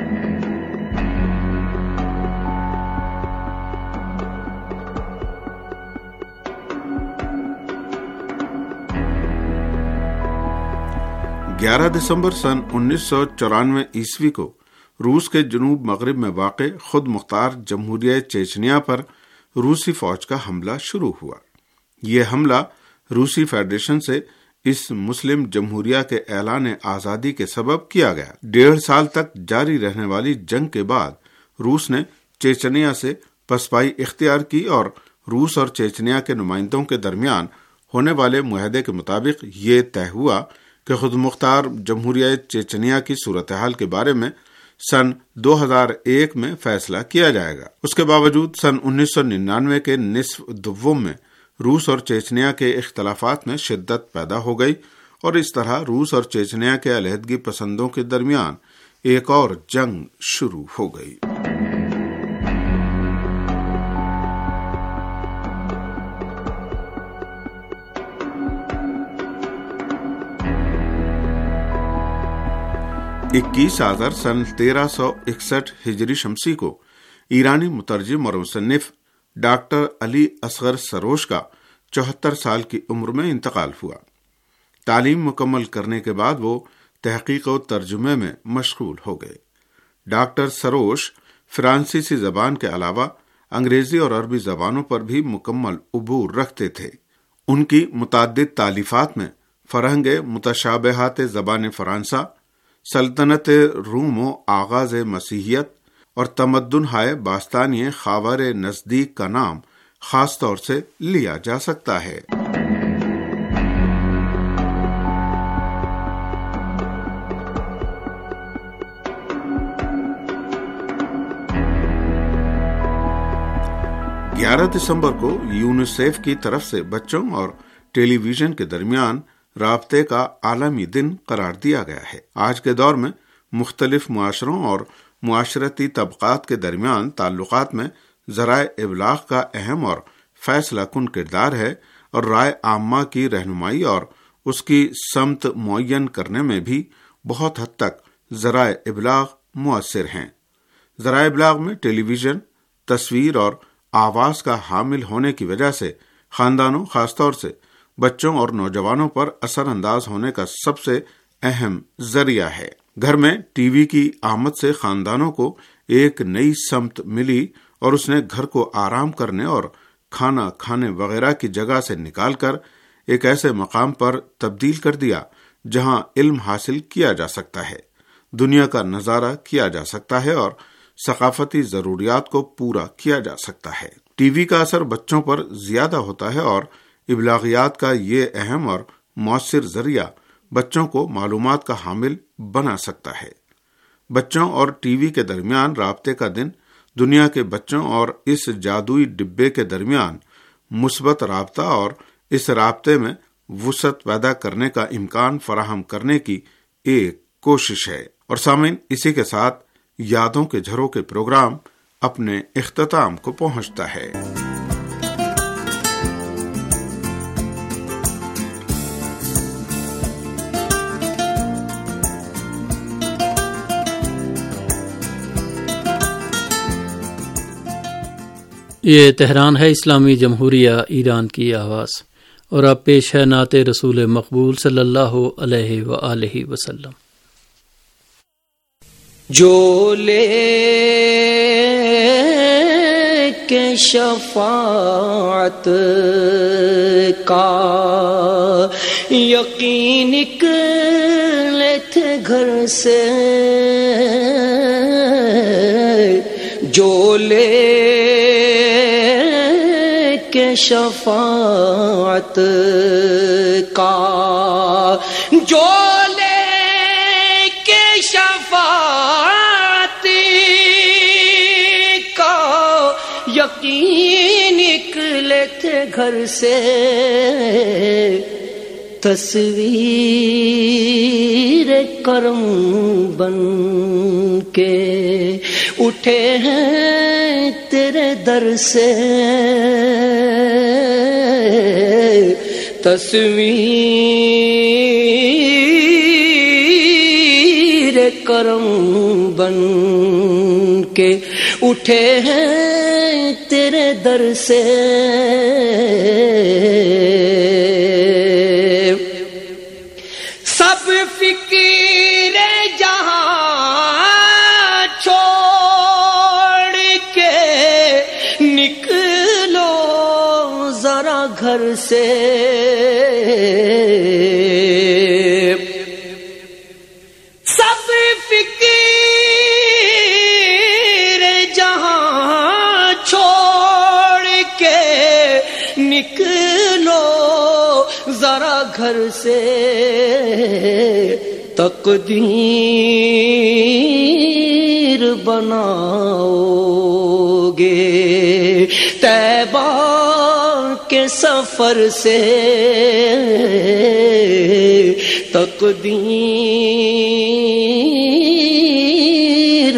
S7: گیارہ دسمبر سن انیس سو چورانوے عیسوی کو روس کے جنوب مغرب میں واقع خود مختار جمہوریہ چیچنیا پر روسی فوج کا حملہ شروع ہوا۔ یہ حملہ روسی فیڈریشن سے اس مسلم جمہوریہ کے اعلان آزادی کے سبب کیا گیا۔ ڈیڑھ سال تک جاری رہنے والی جنگ کے بعد روس نے چیچنیا سے پسپائی اختیار کی اور روس اور چیچنیا کے نمائندوں کے درمیان ہونے والے معاہدے کے مطابق یہ طے ہوا کہ خود مختار جمہوریہ چیچنیا کی صورتحال کے بارے میں سن دو ہزار ایک میں فیصلہ کیا جائے گا۔ اس کے باوجود سن انیس سو ننانوے کے نصف دوم میں روس اور چیچنیا کے اختلافات میں شدت پیدا ہو گئی اور اس طرح روس اور چیچنیا کے علیحدگی پسندوں کے درمیان ایک اور جنگ شروع ہو گئی۔ اکیس آذر سن تیرہ سو اکسٹھ ہجری شمسی کو ایرانی مترجم اور مصنف ڈاکٹر علی اصغر سروش کا چوہتر سال کی عمر میں انتقال ہوا۔ تعلیم مکمل کرنے کے بعد وہ تحقیق و ترجمے میں مشغول ہو گئے۔ ڈاکٹر سروش فرانسیسی زبان کے علاوہ انگریزی اور عربی زبانوں پر بھی مکمل عبور رکھتے تھے۔ ان کی متعدد تالیفات میں فرہنگ متشابہات زبان فرانسہ، سلطنت روم و آغاز مسیحیت اور تمدن ہائے باستانی خاور نزدیک کا نام خاص طور سے لیا جا سکتا ہے۔ گیارہ دسمبر کو یونیسیف کی طرف سے بچوں اور ٹیلی ویژن کے درمیان رابطے کا عالمی دن قرار دیا گیا ہے۔ آج کے دور میں مختلف معاشروں اور معاشرتی طبقات کے درمیان تعلقات میں ذرائع ابلاغ کا اہم اور فیصلہ کن کردار ہے اور رائے عامہ کی رہنمائی اور اس کی سمت معین کرنے میں بھی بہت حد تک ذرائع ابلاغ مؤثر ہیں۔ ذرائع ابلاغ میں ٹیلی ویژن تصویر اور آواز کا حامل ہونے کی وجہ سے خاندانوں، خاص طور سے بچوں اور نوجوانوں پر اثر انداز ہونے کا سب سے اہم ذریعہ ہے۔ گھر میں ٹی وی کی آمد سے خاندانوں کو ایک نئی سمت ملی اور اس نے گھر کو آرام کرنے اور کھانا کھانے وغیرہ کی جگہ سے نکال کر ایک ایسے مقام پر تبدیل کر دیا جہاں علم حاصل کیا جا سکتا ہے، دنیا کا نظارہ کیا جا سکتا ہے اور ثقافتی ضروریات کو پورا کیا جا سکتا ہے۔ ٹی وی کا اثر بچوں پر زیادہ ہوتا ہے اور ابلاغیات کا یہ اہم اور مؤثر ذریعہ بچوں کو معلومات کا حامل بنا سکتا ہے۔ بچوں اور ٹی وی کے درمیان رابطے کا دن دنیا کے بچوں اور اس جادوئی ڈبے کے درمیان مثبت رابطہ اور اس رابطے میں وسعت پیدا کرنے کا امکان فراہم کرنے کی ایک کوشش ہے۔ اور سامعین، اسی کے ساتھ یادوں کے جھروں کے پروگرام اپنے اختتام کو پہنچتا ہے۔
S4: یہ تہران ہے، اسلامی جمہوریہ ایران کی آواز، اور اب پیش ہے نعت رسول مقبول صلی اللہ علیہ وآلہ وسلم۔
S2: جو لے کے شفاعت کا یقین نکلے تھے گھر سے، جو لے کے شفاعت کا، جو لے کے شفاعت کا یقین نکلے تھے گھر سے، تصویر کرم بن کے اٹھے ہیں تیرے در سے، تصویر کرم بن کے اٹھے ہیں تیرے در سے، سب فکر جہاں چھوڑ کے نکلو ذرا گھر سے، سب فکر جہاں چھوڑ کے نکلو ذرا گھر سے، تقدیر بناؤ گے طیبہ کے سفر سے تقدیر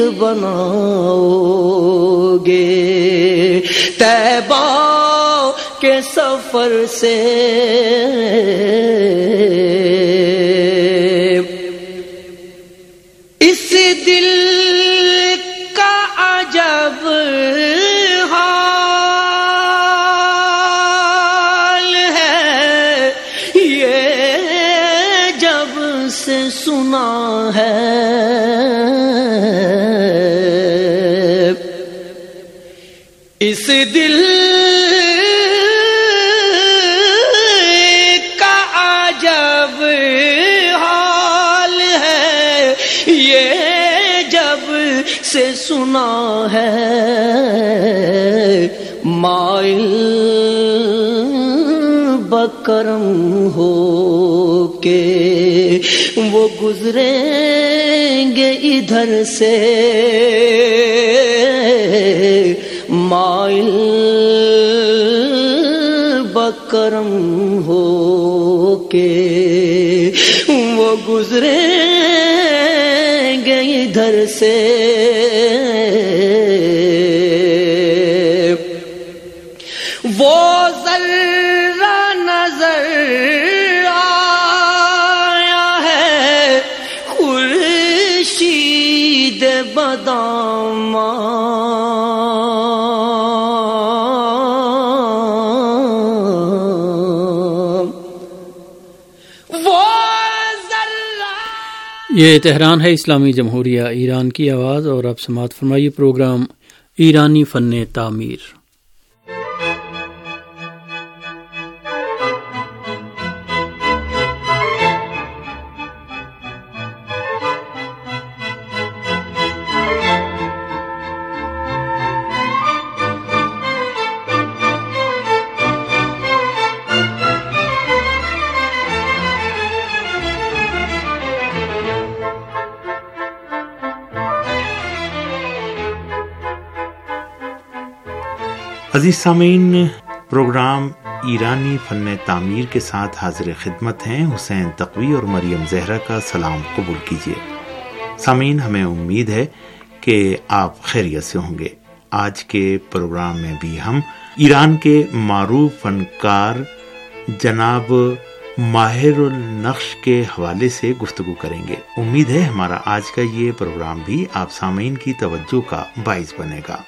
S2: بناؤ گے طیبہ کے سفر سے اس دل کا عجب حال ہے یہ جب سے سنا ہے اس دل کا عجب حال ہے یہ جب سے سنا ہے مائل بکرم ہو کے وہ گزریں گے ادھر سے مائل بکرم ہو کے وہ گزریں گے ادھر سے وہ ذرہ نظر آیا ہے خورشید بداماں
S4: یہ تہران ہے اسلامی جمہوریہ ایران کی آواز، اور اب سماعت فرمائیے پروگرام ایرانی فن تعمیر۔
S5: عزیز سامعین، پروگرام ایرانی فن تعمیر کے ساتھ حاضر خدمت ہیں حسین تقوی اور مریم زہرا کا سلام قبول کیجیے۔ سامعین، ہمیں امید ہے کہ آپ خیریت سے ہوں گے۔ آج کے پروگرام میں بھی ہم ایران کے معروف فنکار جناب ماہر النقش کے حوالے سے گفتگو کریں گے۔ امید ہے ہمارا آج کا یہ پروگرام بھی آپ سامعین کی توجہ کا باعث بنے گا۔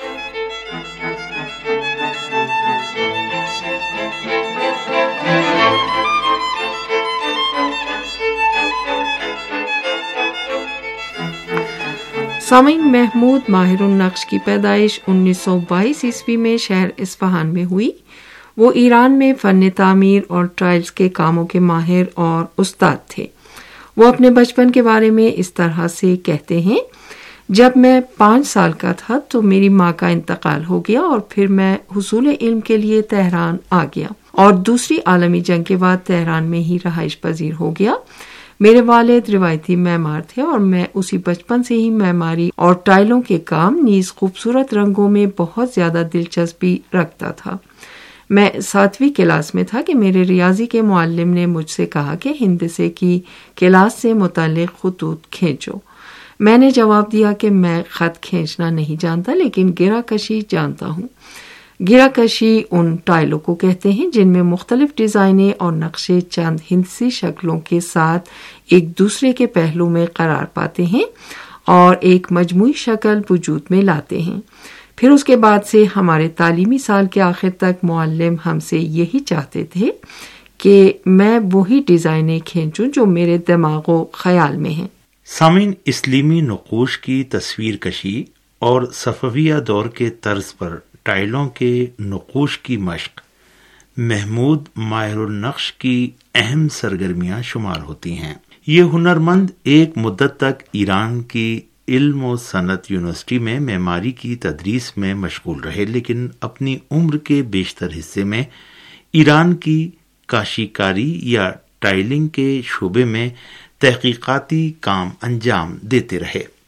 S8: سامعین، محمود ماہر النقش کی پیدائش انیس سو بائیس عیسوی میں شہر اصفہان میں ہوئی۔ وہ ایران میں فن تعمیر اور ٹائلز کے کاموں کے ماہر اور استاد تھے۔ وہ اپنے بچپن کے بارے میں اس طرح سے کہتے ہیں: جب میں پانچ سال کا تھا تو میری ماں کا انتقال ہو گیا اور پھر میں حصول علم کے لیے تہران آ گیا اور دوسری عالمی جنگ کے بعد تہران میں ہی رہائش پذیر ہو گیا۔ میرے والد روایتی معمار تھے اور میں اسی بچپن سے ہی معماری اور ٹائلوں کے کام نیز خوبصورت رنگوں میں بہت زیادہ دلچسپی رکھتا تھا۔ میں ساتویں کلاس میں تھا کہ میرے ریاضی کے معلم نے مجھ سے کہا کہ ہندسے کی کلاس سے متعلق خطوط کھینچو۔ میں نے جواب دیا کہ میں خط کھینچنا نہیں جانتا لیکن گرہ کشی جانتا ہوں۔ گرہ کشی ان ٹائلوں کو کہتے ہیں جن میں مختلف ڈیزائنیں اور نقشے چند ہندسی شکلوں کے ساتھ ایک دوسرے کے پہلو میں قرار پاتے ہیں اور ایک مجموعی شکل وجود میں لاتے ہیں۔ پھر اس کے بعد سے ہمارے تعلیمی سال کے آخر تک معلم ہم سے یہی چاہتے تھے کہ میں وہی ڈیزائنیں کھینچوں جو میرے دماغ و خیال میں ہیں۔
S5: سامعین، اسلیمی نقوش کی تصویر کشی اور صفویہ دور کے طرز پر ٹائلوں کے نقوش کی مشق محمود ماہر النقش کی اہم سرگرمیاں شمار ہوتی ہیں۔ یہ ہنرمند ایک مدت تک ایران کی علم و صنعت یونیورسٹی میں معماری کی تدریس میں مشغول رہے، لیکن اپنی عمر کے بیشتر حصے میں ایران کی کاشیکاری یا ٹائلنگ کے شعبے میں تحقیقاتی کام انجام دیتے رہے۔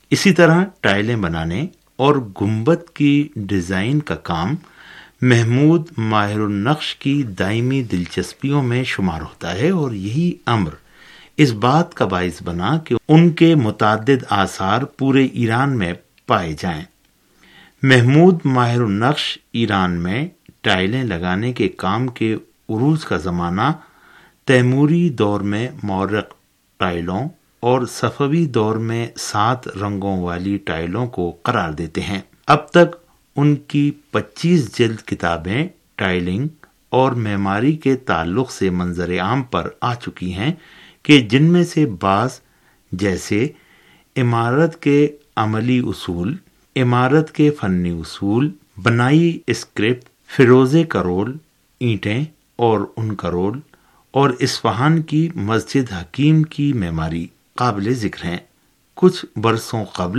S5: اسی طرح ٹائلیں بنانے اور گنبد کی ڈیزائن کا کام محمود ماہر النقش کی دائمی دلچسپیوں میں شمار ہوتا ہے، اور یہی امر اس بات کا باعث بنا کہ ان کے متعدد آثار پورے ایران میں پائے جائیں۔ محمود ماہر النقش ایران میں ٹائلیں لگانے کے کام کے عروج کا زمانہ تیموری دور میں مورق ٹائلوں اور صفوی دور میں سات رنگوں والی ٹائلوں کو قرار دیتے ہیں۔ اب تک ان کی پچیس جلد کتابیں ٹائلنگ اور معماری کے تعلق سے منظر عام پر آ چکی ہیں کہ جن میں سے بعض جیسے عمارت کے عملی اصول، عمارت کے فنی اصول، بنائی اسکرپٹ، فیروزے کا رول، اینٹیں اور ان کا رول، اور اصفہان کی مسجد حکیم کی معماری قابل ذکر ہیں۔ کچھ برسوں قبل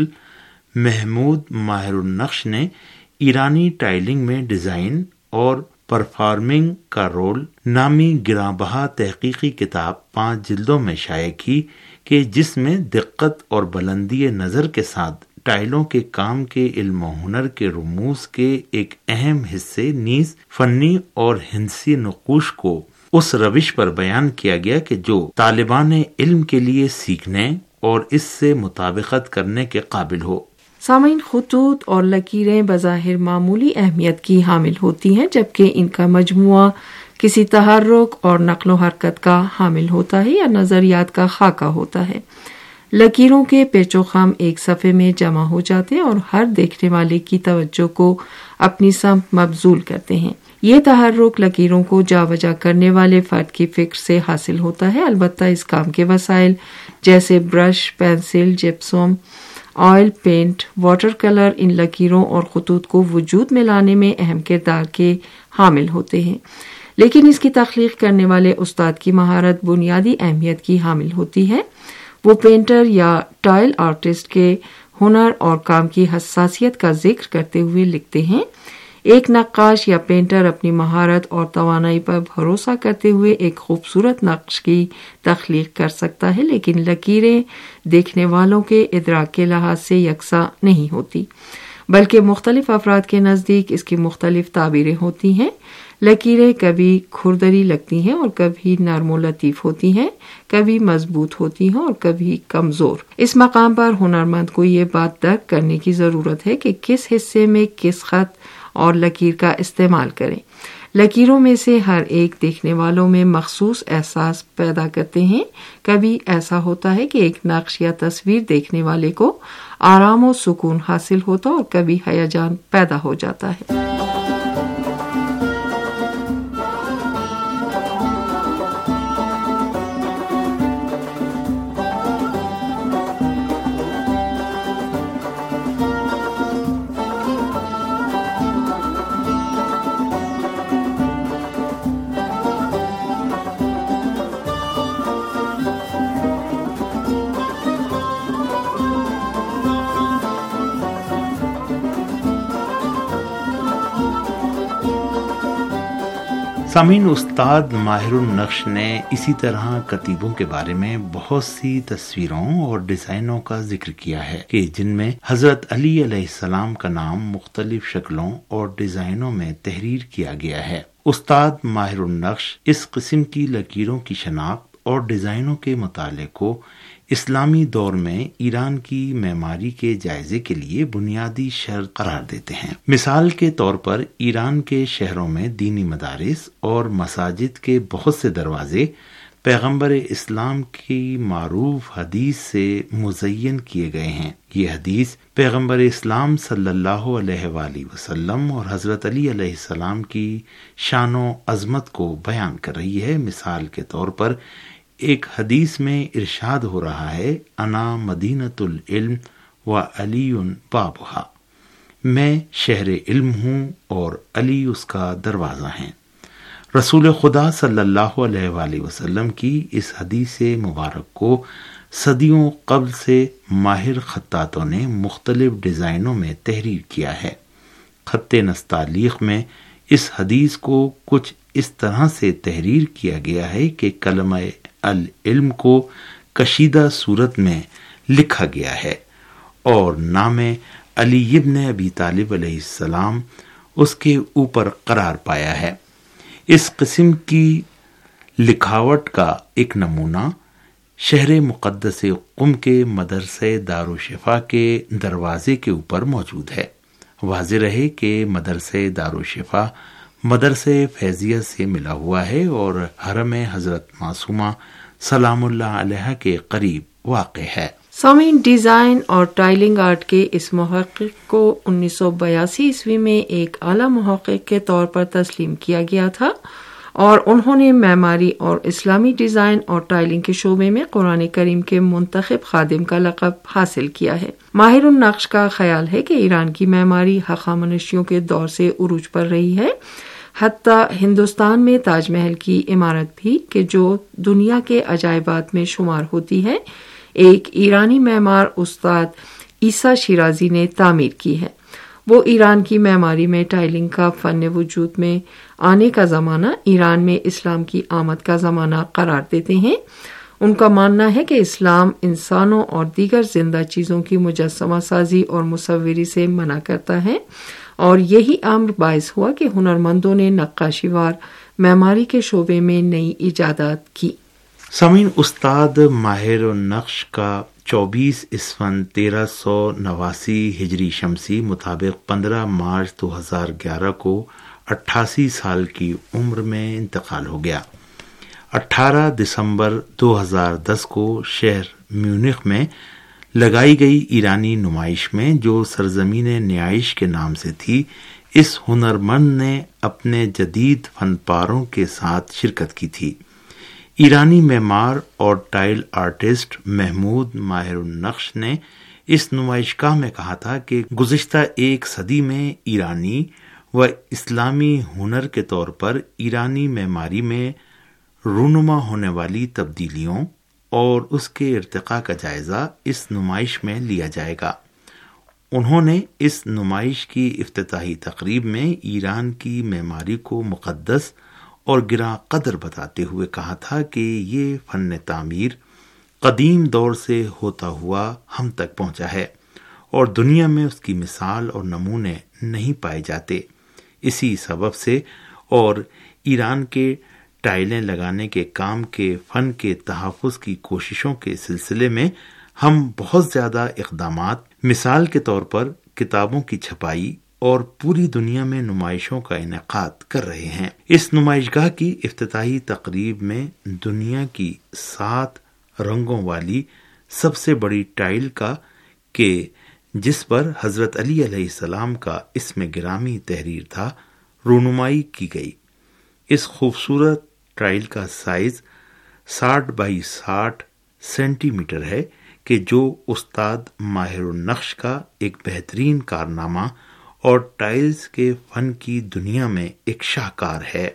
S5: محمود ماہر النقش نے ایرانی ٹائلنگ میں ڈیزائن اور پرفارمنگ کا رول نامی گراں بہا تحقیقی کتاب پانچ جلدوں میں شائع کی کہ جس میں دقت اور بلندی نظر کے ساتھ ٹائلوں کے کام کے علم و ہنر کے رموز کے ایک اہم حصے نیز فنی اور ہندسی نقوش کو اس روش پر بیان کیا گیا کہ جو طالبان علم کے لیے سیکھنے اور اس سے مطابقت کرنے کے قابل ہو۔
S8: سامعین، خطوط اور لکیریں بظاہر معمولی اہمیت کی حامل ہوتی ہیں، جبکہ ان کا مجموعہ کسی تحرک اور نقل و حرکت کا حامل ہوتا ہے یا نظریات کا خاکہ ہوتا ہے۔ لکیروں کے پیچ و خم ایک صفحے میں جمع ہو جاتے ہیں اور ہر دیکھنے والے کی توجہ کو اپنی سمت مبذول کرتے ہیں۔ یہ تحرک لکیروں کو جا بجا کرنے والے فرد کی فکر سے حاصل ہوتا ہے۔ البتہ اس کام کے وسائل جیسے brush, pencil, gypsum, oil paint, water colour ان لکیروں اور خطوط کو وجود میں لانے میں اہم کردار کے حامل ہوتے ہیں، لیکن اس کی تخلیق کرنے والے استاد کی مہارت بنیادی اہمیت کی حامل ہوتی ہے۔ وہ پینٹر یا ٹائل آرٹسٹ کے ہنر اور کام کی حساسیت کا ذکر کرتے ہوئے لکھتے ہیں، ایک نقاش یا پینٹر اپنی مہارت اور توانائی پر بھروسہ کرتے ہوئے ایک خوبصورت نقش کی تخلیق کر سکتا ہے، لیکن لکیریں دیکھنے والوں کے ادراک کے لحاظ سے یکساں نہیں ہوتی، بلکہ مختلف افراد کے نزدیک اس کی مختلف تعبیریں ہوتی ہیں۔ لکیریں کبھی کھردری لگتی ہیں اور کبھی نرم و لطیف ہوتی ہیں، کبھی مضبوط ہوتی ہیں اور کبھی کمزور۔ اس مقام پر ہنرمند کو یہ بات درک کرنے کی ضرورت ہے کہ کس حصے میں کس خط اور لکیر کا استعمال کریں۔ لکیروں میں سے ہر ایک دیکھنے والوں میں مخصوص احساس پیدا کرتے ہیں۔ کبھی ایسا ہوتا ہے کہ ایک نقش یا تصویر دیکھنے والے کو آرام و سکون حاصل ہوتا اور کبھی ہیجان پیدا ہو جاتا ہے۔
S5: سامعین، استاد ماہر النقش نے اسی طرح کتیبوں کے بارے میں بہت سی تصویروں اور ڈیزائنوں کا ذکر کیا ہے کہ جن میں حضرت علی علیہ السلام کا نام مختلف شکلوں اور ڈیزائنوں میں تحریر کیا گیا ہے۔ استاد ماہر النقش اس قسم کی لکیروں کی شناخت اور ڈیزائنوں کے مطالعے کو اسلامی دور میں ایران کی معماری کے جائزے کے لیے بنیادی شرط قرار دیتے ہیں۔ مثال کے طور پر ایران کے شہروں میں دینی مدارس اور مساجد کے بہت سے دروازے پیغمبر اسلام کی معروف حدیث سے مزین کیے گئے ہیں۔ یہ حدیث پیغمبر اسلام صلی اللہ علیہ وآلہ وسلم اور حضرت علی علیہ السلام کی شان و عظمت کو بیان کر رہی ہے۔ مثال کے طور پر ایک حدیث میں ارشاد ہو رہا ہے، انا مدینۃ العلم و علی بابھا، میں شہر علم ہوں اور علی اس کا دروازہ ہیں۔ رسول خدا صلی اللہ علیہ وآلہ وسلم کی اس حدیث مبارک کو صدیوں قبل سے ماہر خطاطوں نے مختلف ڈیزائنوں میں تحریر کیا ہے۔ خط نستعلیق میں اس حدیث کو کچھ اس طرح سے تحریر کیا گیا ہے کہ کلمہ العلم کو کشیدہ صورت میں لکھا گیا ہے اور نام علی ابن ابی طالب علیہ السلام اس کے اوپر قرار پایا ہے۔ اس قسم کی لکھاوٹ کا ایک نمونہ شہر مقدس قم کے مدرسے دارالشفا کے دروازے کے اوپر موجود ہے۔ واضح رہے کہ مدرسے دارالشفا مدرسے فیضیہ سے ملا ہوا ہے اور حرم حضرت معصومہ سلام اللہ علیہ کے قریب واقع ہے۔
S8: سامعین، ڈیزائن اور ٹائلنگ آرٹ کے اس محقق کو انیس سو بیاسی عیسوی میں ایک اعلیٰ محقق کے طور پر تسلیم کیا گیا تھا اور انہوں نے معماری اور اسلامی ڈیزائن اور ٹائلنگ کے شعبے میں قرآن کریم کے منتخب خادم کا لقب حاصل کیا ہے۔ ماہر النقش کا خیال ہے کہ ایران کی معماری ہخامنشیوں کے دور سے عروج پر رہی ہے، حتیٰ ہندوستان میں تاج محل کی عمارت بھی، کہ جو دنیا کے عجائبات میں شمار ہوتی ہے، ایک ایرانی معمار استاد عیسیٰ شیرازی نے تعمیر کی ہے۔ وہ ایران کی معماری میں ٹائلنگ کا فن وجود میں آنے کا زمانہ ایران میں اسلام کی آمد کا زمانہ قرار دیتے ہیں۔ ان کا ماننا ہے کہ اسلام انسانوں اور دیگر زندہ چیزوں کی مجسمہ سازی اور مصوری سے منع کرتا ہے، اور یہی امر باعث ہوا کہ ہنرمندوں نے نقاشی وار معماری کے شعبے میں نئی ایجادات کی۔
S5: سامعین، استاد ماہر النقش کا چوبیس اسفند تیرہ سو نواسی ہجری شمسی مطابق پندرہ مارچ دو ہزار گیارہ کو اٹھاسی سال کی عمر میں انتقال ہو گیا۔ اٹھارہ دسمبر دو ہزار دس کو شہر میونخ میں لگائی گئی ایرانی نمائش میں، جو سرزمین نیائش کے نام سے تھی، اس ہنرمند نے اپنے جدید فن پاروں کے ساتھ شرکت کی تھی۔ ایرانی معمار اور ٹائل آرٹسٹ محمود ماہر النقش نے اس نمائشگاہ میں کہا تھا کہ گزشتہ ایک صدی میں ایرانی و اسلامی ہنر کے طور پر ایرانی معماری میں رونما ہونے والی تبدیلیوں اور اس کے ارتقاء کا جائزہ اس نمائش میں لیا جائے گا۔ انہوں نے اس نمائش کی افتتاحی تقریب میں ایران کی معماری کو مقدس اور گراں قدر بتاتے ہوئے کہا تھا کہ یہ فن تعمیر قدیم دور سے ہوتا ہوا ہم تک پہنچا ہے اور دنیا میں اس کی مثال اور نمونے نہیں پائے جاتے۔ اسی سبب سے اور ایران کے ٹائلیں لگانے کے کام کے فن کے تحفظ کی کوششوں کے سلسلے میں ہم بہت زیادہ اقدامات، مثال کے طور پر کتابوں کی چھپائی اور پوری دنیا میں نمائشوں کا انعقاد کر رہے ہیں۔ اس نمائشگاہ کی افتتاحی تقریب میں دنیا کی سات رنگوں والی سب سے بڑی ٹائل کا کہ جس پر حضرت علی علیہ السلام کا اسم گرامی تحریر تھا، رونمائی کی گئی۔ اس خوبصورت ٹائل کا سائز ساٹھ بائی ساٹھ سینٹی میٹر ہے، کہ جو استاد ماہر النقش کا ایک بہترین کارنامہ اور ٹائلز کے فن کی دنیا میں ایک شاہکار ہے۔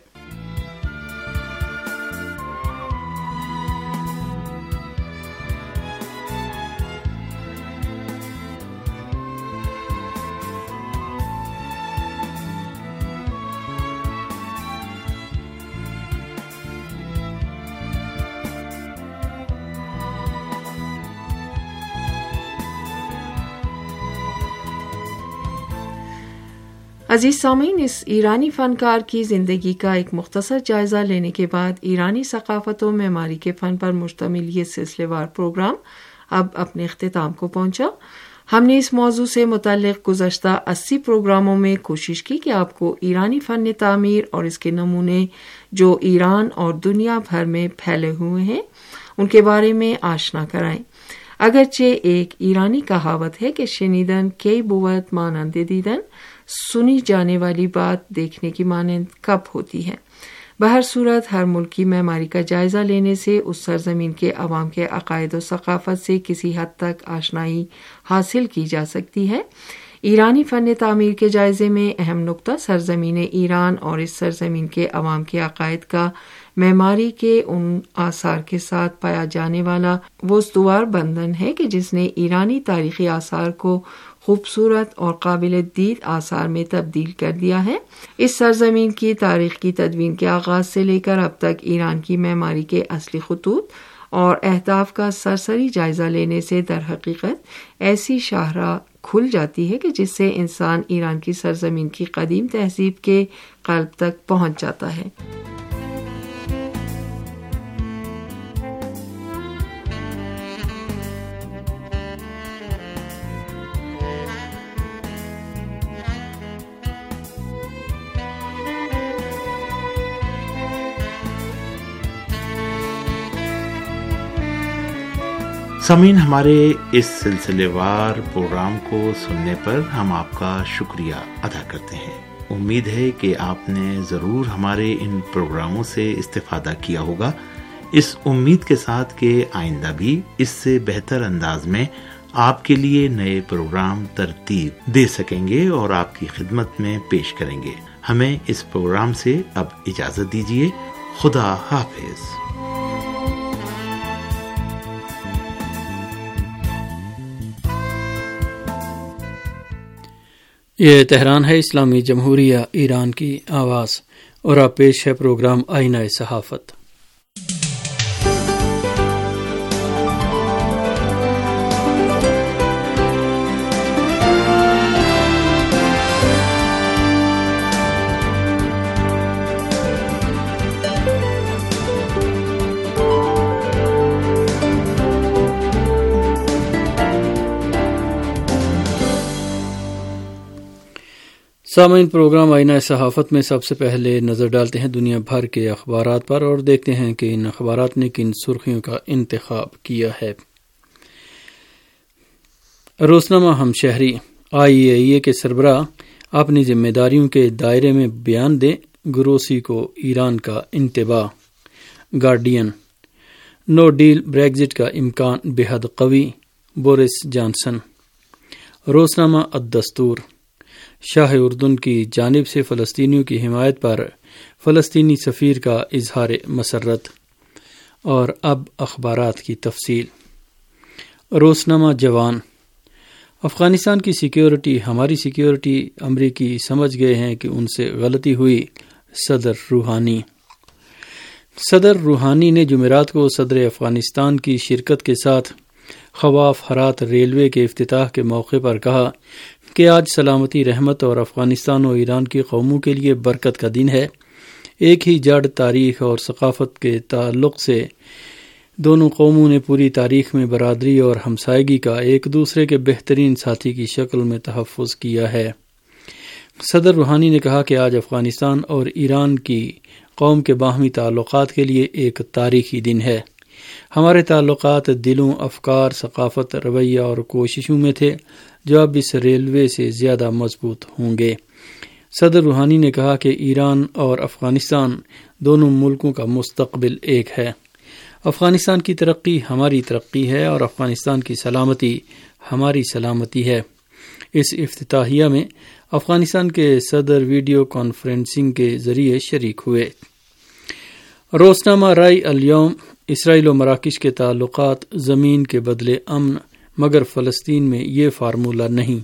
S8: عزیز سامعین، اس ایرانی فنکار کی زندگی کا ایک مختصر جائزہ لینے کے بعد ایرانی ثقافت و معماری کے فن پر مشتمل یہ سلسلے وار پروگرام اب اپنے اختتام کو پہنچا۔ ہم نے اس موضوع سے متعلق گزشتہ اسی پروگراموں میں کوشش کی کہ آپ کو ایرانی فن تعمیر اور اس کے نمونے جو ایران اور دنیا بھر میں پھیلے ہوئے ہیں ان کے بارے میں آشنا کرائیں۔ اگرچہ ایک ایرانی کہاوت ہے کہ شنیدن کی بوت مانند دیدن، سنی جانے والی بات دیکھنے کی مانند کب ہوتی ہے۔ بہر صورت ہر ملک کی معماری کا جائزہ لینے سے اس سرزمین کے عوام کے عقائد و ثقافت سے کسی حد تک آشنائی حاصل کی جا سکتی ہے۔ ایرانی فن تعمیر کے جائزے میں اہم نقطہ سرزمین ایران اور اس سرزمین کے عوام کے عقائد کا معماری کے ان آثار کے ساتھ پایا جانے والا وہ استوار بندھن ہے کہ جس نے ایرانی تاریخی آثار کو خوبصورت اور قابل دید آثار میں تبدیل کر دیا ہے۔ اس سرزمین کی تاریخ کی تدوین کے آغاز سے لے کر اب تک ایران کی معماری کے اصلی خطوط اور اہداف کا سرسری جائزہ لینے سے در حقیقت ایسی شاہراہ کھل جاتی ہے کہ جس سے انسان ایران کی سرزمین کی قدیم تہذیب کے قلب تک پہنچ جاتا ہے۔
S5: سامعین، ہمارے اس سلسلے وار پروگرام کو سننے پر ہم آپ کا شکریہ ادا کرتے ہیں۔ امید ہے کہ آپ نے ضرور ہمارے ان پروگراموں سے استفادہ کیا ہوگا، اس امید کے ساتھ کہ آئندہ بھی اس سے بہتر انداز میں آپ کے لیے نئے پروگرام ترتیب دے سکیں گے اور آپ کی خدمت میں پیش کریں گے۔ ہمیں اس پروگرام سے اب اجازت دیجیے۔ خدا حافظ۔
S4: یہ تہران ہے، اسلامی جمہوریہ ایران کی آواز، اور اب پیش ہے پروگرام آئینہ صحافت۔ سامعین، پروگرام آئینہ صحافت میں سب سے پہلے نظر ڈالتے ہیں دنیا بھر کے اخبارات پر اور دیکھتے ہیں کہ ان اخبارات نے کن سرخیوں کا انتخاب کیا ہے۔ روزنامہ ہم شہری، آئی اے ای اے کے سربراہ اپنی ذمہ داریوں کے دائرے میں بیان دیں، گروسی کو ایران کا انتباہ۔ گارڈین، نو ڈیل بریگزٹ کا امکان بے حد قوی، بورس جانسن۔ روزنامہ الدستور، شاہ اردن کی جانب سے فلسطینیوں کی حمایت پر فلسطینی سفیر کا اظہار مسرت۔ اور اب اخبارات کی تفصیل۔ روزنامہ جوان، افغانستان کی سیکیورٹی ہماری سیکیورٹی، امریکی سمجھ گئے ہیں کہ ان سے غلطی ہوئی، صدر روحانی۔ صدر روحانی نے جمعرات کو صدر افغانستان کی شرکت کے ساتھ خواف ہرات ریلوے کے افتتاح کے موقع پر کہا کہ آج سلامتی، رحمت اور افغانستان و ایران کی قوموں کے لیے برکت کا دن ہے۔ ایک ہی جڑ، تاریخ اور ثقافت کے تعلق سے دونوں قوموں نے پوری تاریخ میں برادری اور ہمسائیگی کا ایک دوسرے کے بہترین ساتھی کی شکل میں تحفظ کیا ہے۔ صدر روحانی نے کہا کہ آج افغانستان اور ایران کی قوم کے باہمی تعلقات کے لیے ایک تاریخی دن ہے۔ ہمارے تعلقات دلوں، افکار، ثقافت، رویہ اور کوششوں میں تھے جو اب اس ریلوے سے زیادہ مضبوط ہوں گے۔ صدر روحانی نے کہا کہ ایران اور افغانستان دونوں ملکوں کا مستقبل ایک ہے۔ افغانستان کی ترقی ہماری ترقی ہے اور افغانستان کی سلامتی ہماری سلامتی ہے۔ اس افتتاحیہ میں افغانستان کے صدر ویڈیو کانفرنسنگ کے ذریعے شریک ہوئے۔ روزنامہ رائے الیوم، اسرائیل و مراکش کے تعلقات زمین کے بدلے امن، مگر فلسطین میں یہ فارمولہ نہیں۔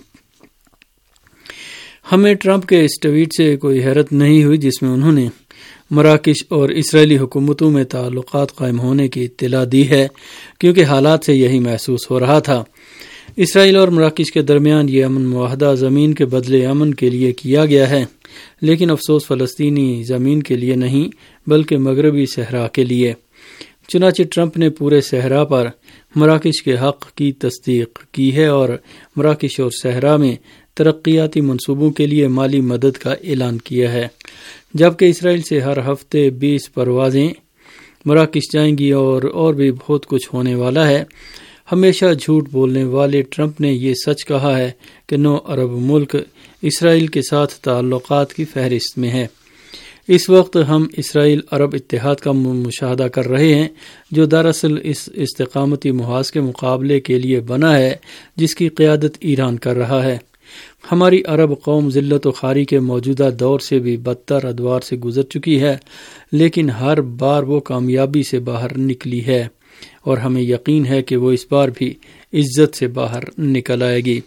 S4: ہمیں ٹرمپ کے اس ٹویٹ سے کوئی حیرت نہیں ہوئی جس میں انہوں نے مراکش اور اسرائیلی حکومتوں میں تعلقات قائم ہونے کی اطلاع دی ہے، کیونکہ حالات سے یہی محسوس ہو رہا تھا۔ اسرائیل اور مراکش کے درمیان یہ امن معاہدہ زمین کے بدلے امن کے لیے کیا گیا ہے، لیکن افسوس فلسطینی زمین کے لیے نہیں بلکہ مغربی صحرا کے لیے۔ چنانچہ ٹرمپ نے پورے صحرا پر مراکش کے حق کی تصدیق کی ہے اور مراکش اور صحرا میں ترقیاتی منصوبوں کے لیے مالی مدد کا اعلان کیا ہے، جبکہ اسرائیل سے ہر ہفتے بیس پروازیں مراکش جائیں گی اور اور بھی بہت کچھ ہونے والا ہے۔ ہمیشہ جھوٹ بولنے والے ٹرمپ نے یہ سچ کہا ہے کہ نو عرب ملک اسرائیل کے ساتھ تعلقات کی فہرست میں ہے۔ اس وقت ہم اسرائیل عرب اتحاد کا مشاہدہ کر رہے ہیں، جو دراصل اس استقامتی محاذ کے مقابلے کے لیے بنا ہے جس کی قیادت ایران کر رہا ہے۔ ہماری عرب قوم ذلت و خواری کے موجودہ دور سے بھی بدتر ادوار سے گزر چکی ہے، لیکن ہر بار وہ کامیابی سے باہر نکلی ہے اور ہمیں یقین ہے کہ وہ اس بار بھی عزت سے باہر نکل آئے گی۔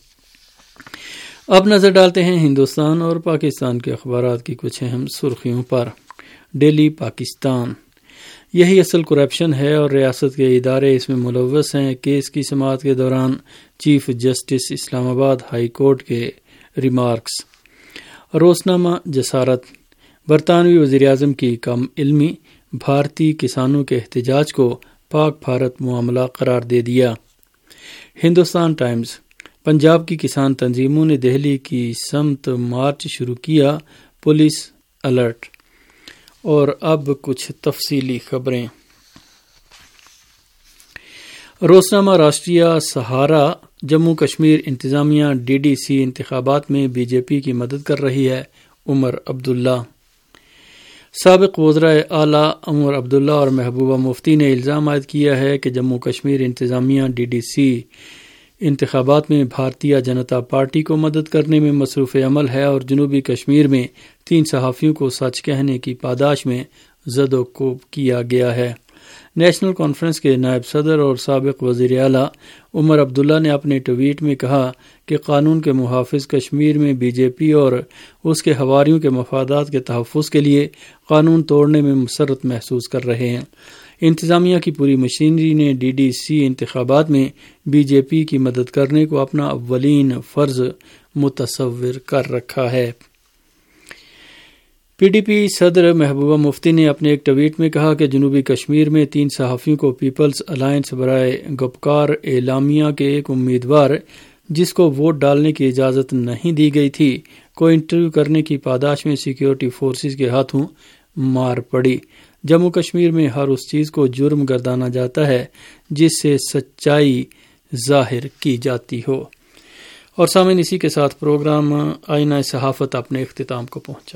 S4: اب نظر ڈالتے ہیں ہندوستان اور پاکستان کے اخبارات کی کچھ اہم سرخیوں پر۔ ڈیلی پاکستان، یہی اصل کرپشن ہے اور ریاست کے ادارے اس میں ملوث ہیں۔ کیس کی سماعت کے دوران چیف جسٹس اسلام آباد ہائی کورٹ کے ریمارکس۔ روزنامہ جسارت، برطانوی وزیراعظم کی کم علمی، بھارتی کسانوں کے احتجاج کو پاک بھارت معاملہ قرار دے دیا۔ ہندوستان ٹائمز، پنجاب کی کسان تنظیموں نے دہلی کی سمت مارچ شروع کیا، پولیس الرٹ۔ اور اب کچھ تفصیلی خبریں۔ روزنامہ راشٹریہ سہارا، جموں کشمیر انتظامیہ ڈی ڈی سی انتخابات میں بی جے پی کی مدد کر رہی ہے، عمر عبداللہ۔ سابق وزرائے اعلیٰ عمر عبداللہ اور محبوبہ مفتی نے الزام عائد کیا ہے کہ جموں کشمیر انتظامیہ ڈی ڈی سی انتخابات میں بھارتیہ جنتا پارٹی کو مدد کرنے میں مصروف عمل ہے اور جنوبی کشمیر میں تین صحافیوں کو سچ کہنے کی پاداش میں زد و کوب کیا گیا ہے۔ نیشنل کانفرنس کے نائب صدر اور سابق وزیر اعلیٰ عمر عبداللہ نے اپنے ٹویٹ میں کہا کہ قانون کے محافظ کشمیر میں بی جے پی اور اس کے حواریوں کے مفادات کے تحفظ کے لیے قانون توڑنے میں مسرت محسوس کر رہے ہیں۔ انتظامیہ کی پوری مشینری نے ڈی ڈی سی انتخابات میں بی جے پی کی مدد کرنے کو اپنا اولین فرض متصور کر رکھا ہے۔ پی ڈی پی صدر محبوبہ مفتی نے اپنے ایک ٹویٹ میں کہا کہ جنوبی کشمیر میں تین صحافیوں کو پیپلز الائنس برائے گپکار اعلامیہ کے ایک امیدوار جس کو ووٹ ڈالنے کی اجازت نہیں دی گئی تھی کو انٹرویو کرنے کی پاداش میں سیکیورٹی فورسز کے ہاتھوں مار پڑی۔ جموں کشمیر میں ہر اس چیز کو جرم گردانا جاتا ہے جس سے سچائی ظاہر کی جاتی ہو۔ اور سامعین، اسی کے ساتھ پروگرام آئینہ صحافت اپنے اختتام کو پہنچا۔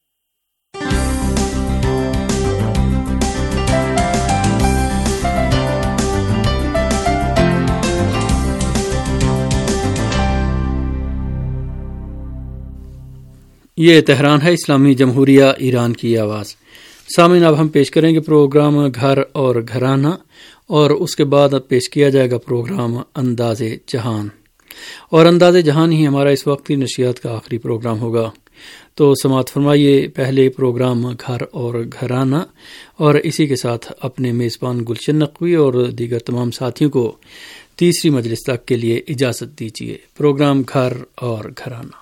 S4: یہ تہران ہے، اسلامی جمہوریہ ایران کی آواز۔ سامعین، اب ہم پیش کریں گے پروگرام گھر اور گھرانہ، اور اس کے بعد اب پیش کیا جائے گا پروگرام انداز جہان، اور انداز جہان ہی ہمارا اس وقت کی نشریات کا آخری پروگرام ہوگا۔ تو سماعت فرمائیے پہلے پروگرام گھر اور گھرانہ، اور اسی کے ساتھ اپنے میزبان گلشن نقوی اور دیگر تمام ساتھیوں کو تیسری مجلس تک کے لیے اجازت دیجیے۔ پروگرام گھر اور گھرانہ۔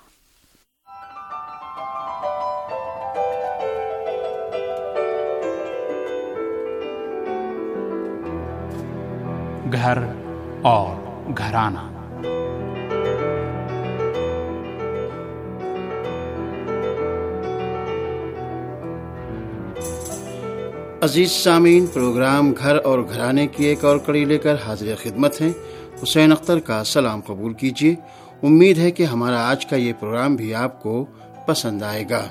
S1: گھر اور گھرانہ۔
S9: عزیز سامعین، پروگرام گھر اور گھرانے کی ایک اور کڑی لے کر حاضر خدمت ہیں۔ حسین اختر کا سلام قبول کیجیے۔ امید ہے کہ ہمارا آج کا یہ پروگرام بھی آپ کو پسند آئے گا۔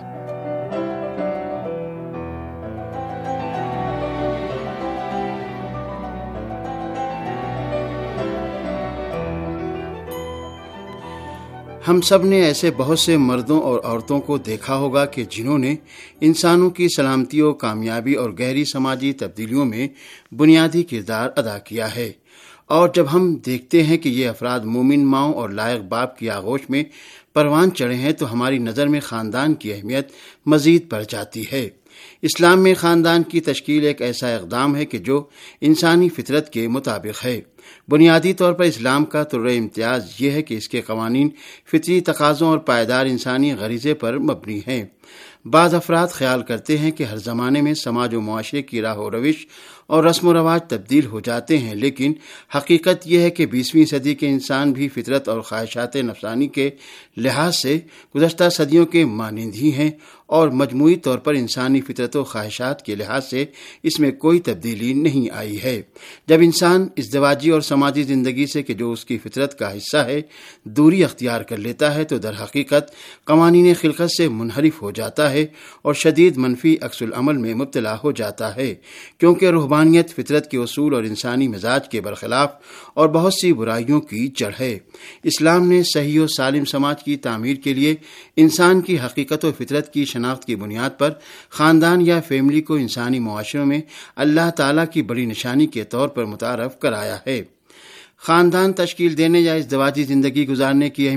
S9: ہم سب نے ایسے بہت سے مردوں اور عورتوں کو دیکھا ہوگا کہ جنہوں نے انسانوں کی سلامتی و کامیابی اور گہری سماجی تبدیلیوں میں بنیادی کردار ادا کیا ہے، اور جب ہم دیکھتے ہیں کہ یہ افراد مومن ماؤں اور لائق باپ کی آغوش میں پروان چڑھے ہیں تو ہماری نظر میں خاندان کی اہمیت مزید بڑھ جاتی ہے۔ اسلام میں خاندان کی تشکیل ایک ایسا اقدام ہے کہ جو انسانی فطرت کے مطابق ہے۔ بنیادی طور پر اسلام کا طرز امتیاز یہ ہے کہ اس کے قوانین فطری تقاضوں اور پائیدار انسانی غریزے پر مبنی ہیں۔ بعض افراد خیال کرتے ہیں کہ ہر زمانے میں سماج و معاشرے کی راہ و روش اور رسم و رواج تبدیل ہو جاتے ہیں، لیکن حقیقت یہ ہے کہ بیسویں صدی کے انسان بھی فطرت اور خواہشات نفسانی کے لحاظ سے گزشتہ صدیوں کے مانند ہی ہیں، اور مجموعی طور پر انسانی فطرت و خواہشات کے لحاظ سے اس میں کوئی تبدیلی نہیں آئی ہے۔ جب انسان ازدواجی اور سماجی زندگی سے کہ جو اس کی فطرت کا حصہ ہے دوری اختیار کر لیتا ہے تو در حقیقت قوانین خلقت سے منحرف ہو جاتا ہے اور شدید منفی عکس العمل میں مبتلا ہو جاتا ہے، کیونکہ روحانیت فطرت کے اصول اور انسانی مزاج کے برخلاف اور بہت سی برائیوں کی جڑ ہے۔ اسلام نے صحیح و سالم سماج کی تعمیر کے لیے انسان کی حقیقت و فطرت کی شناخت کی بنیاد پر خاندان یا فیملی کو انسانی معاشروں میں اللہ تعالیٰ کی بڑی نشانی کے طور پر متعارف کرایا ہے۔ خاندان تشکیل دینے یا ازدواجی زندگی گزارنے کی اہمیت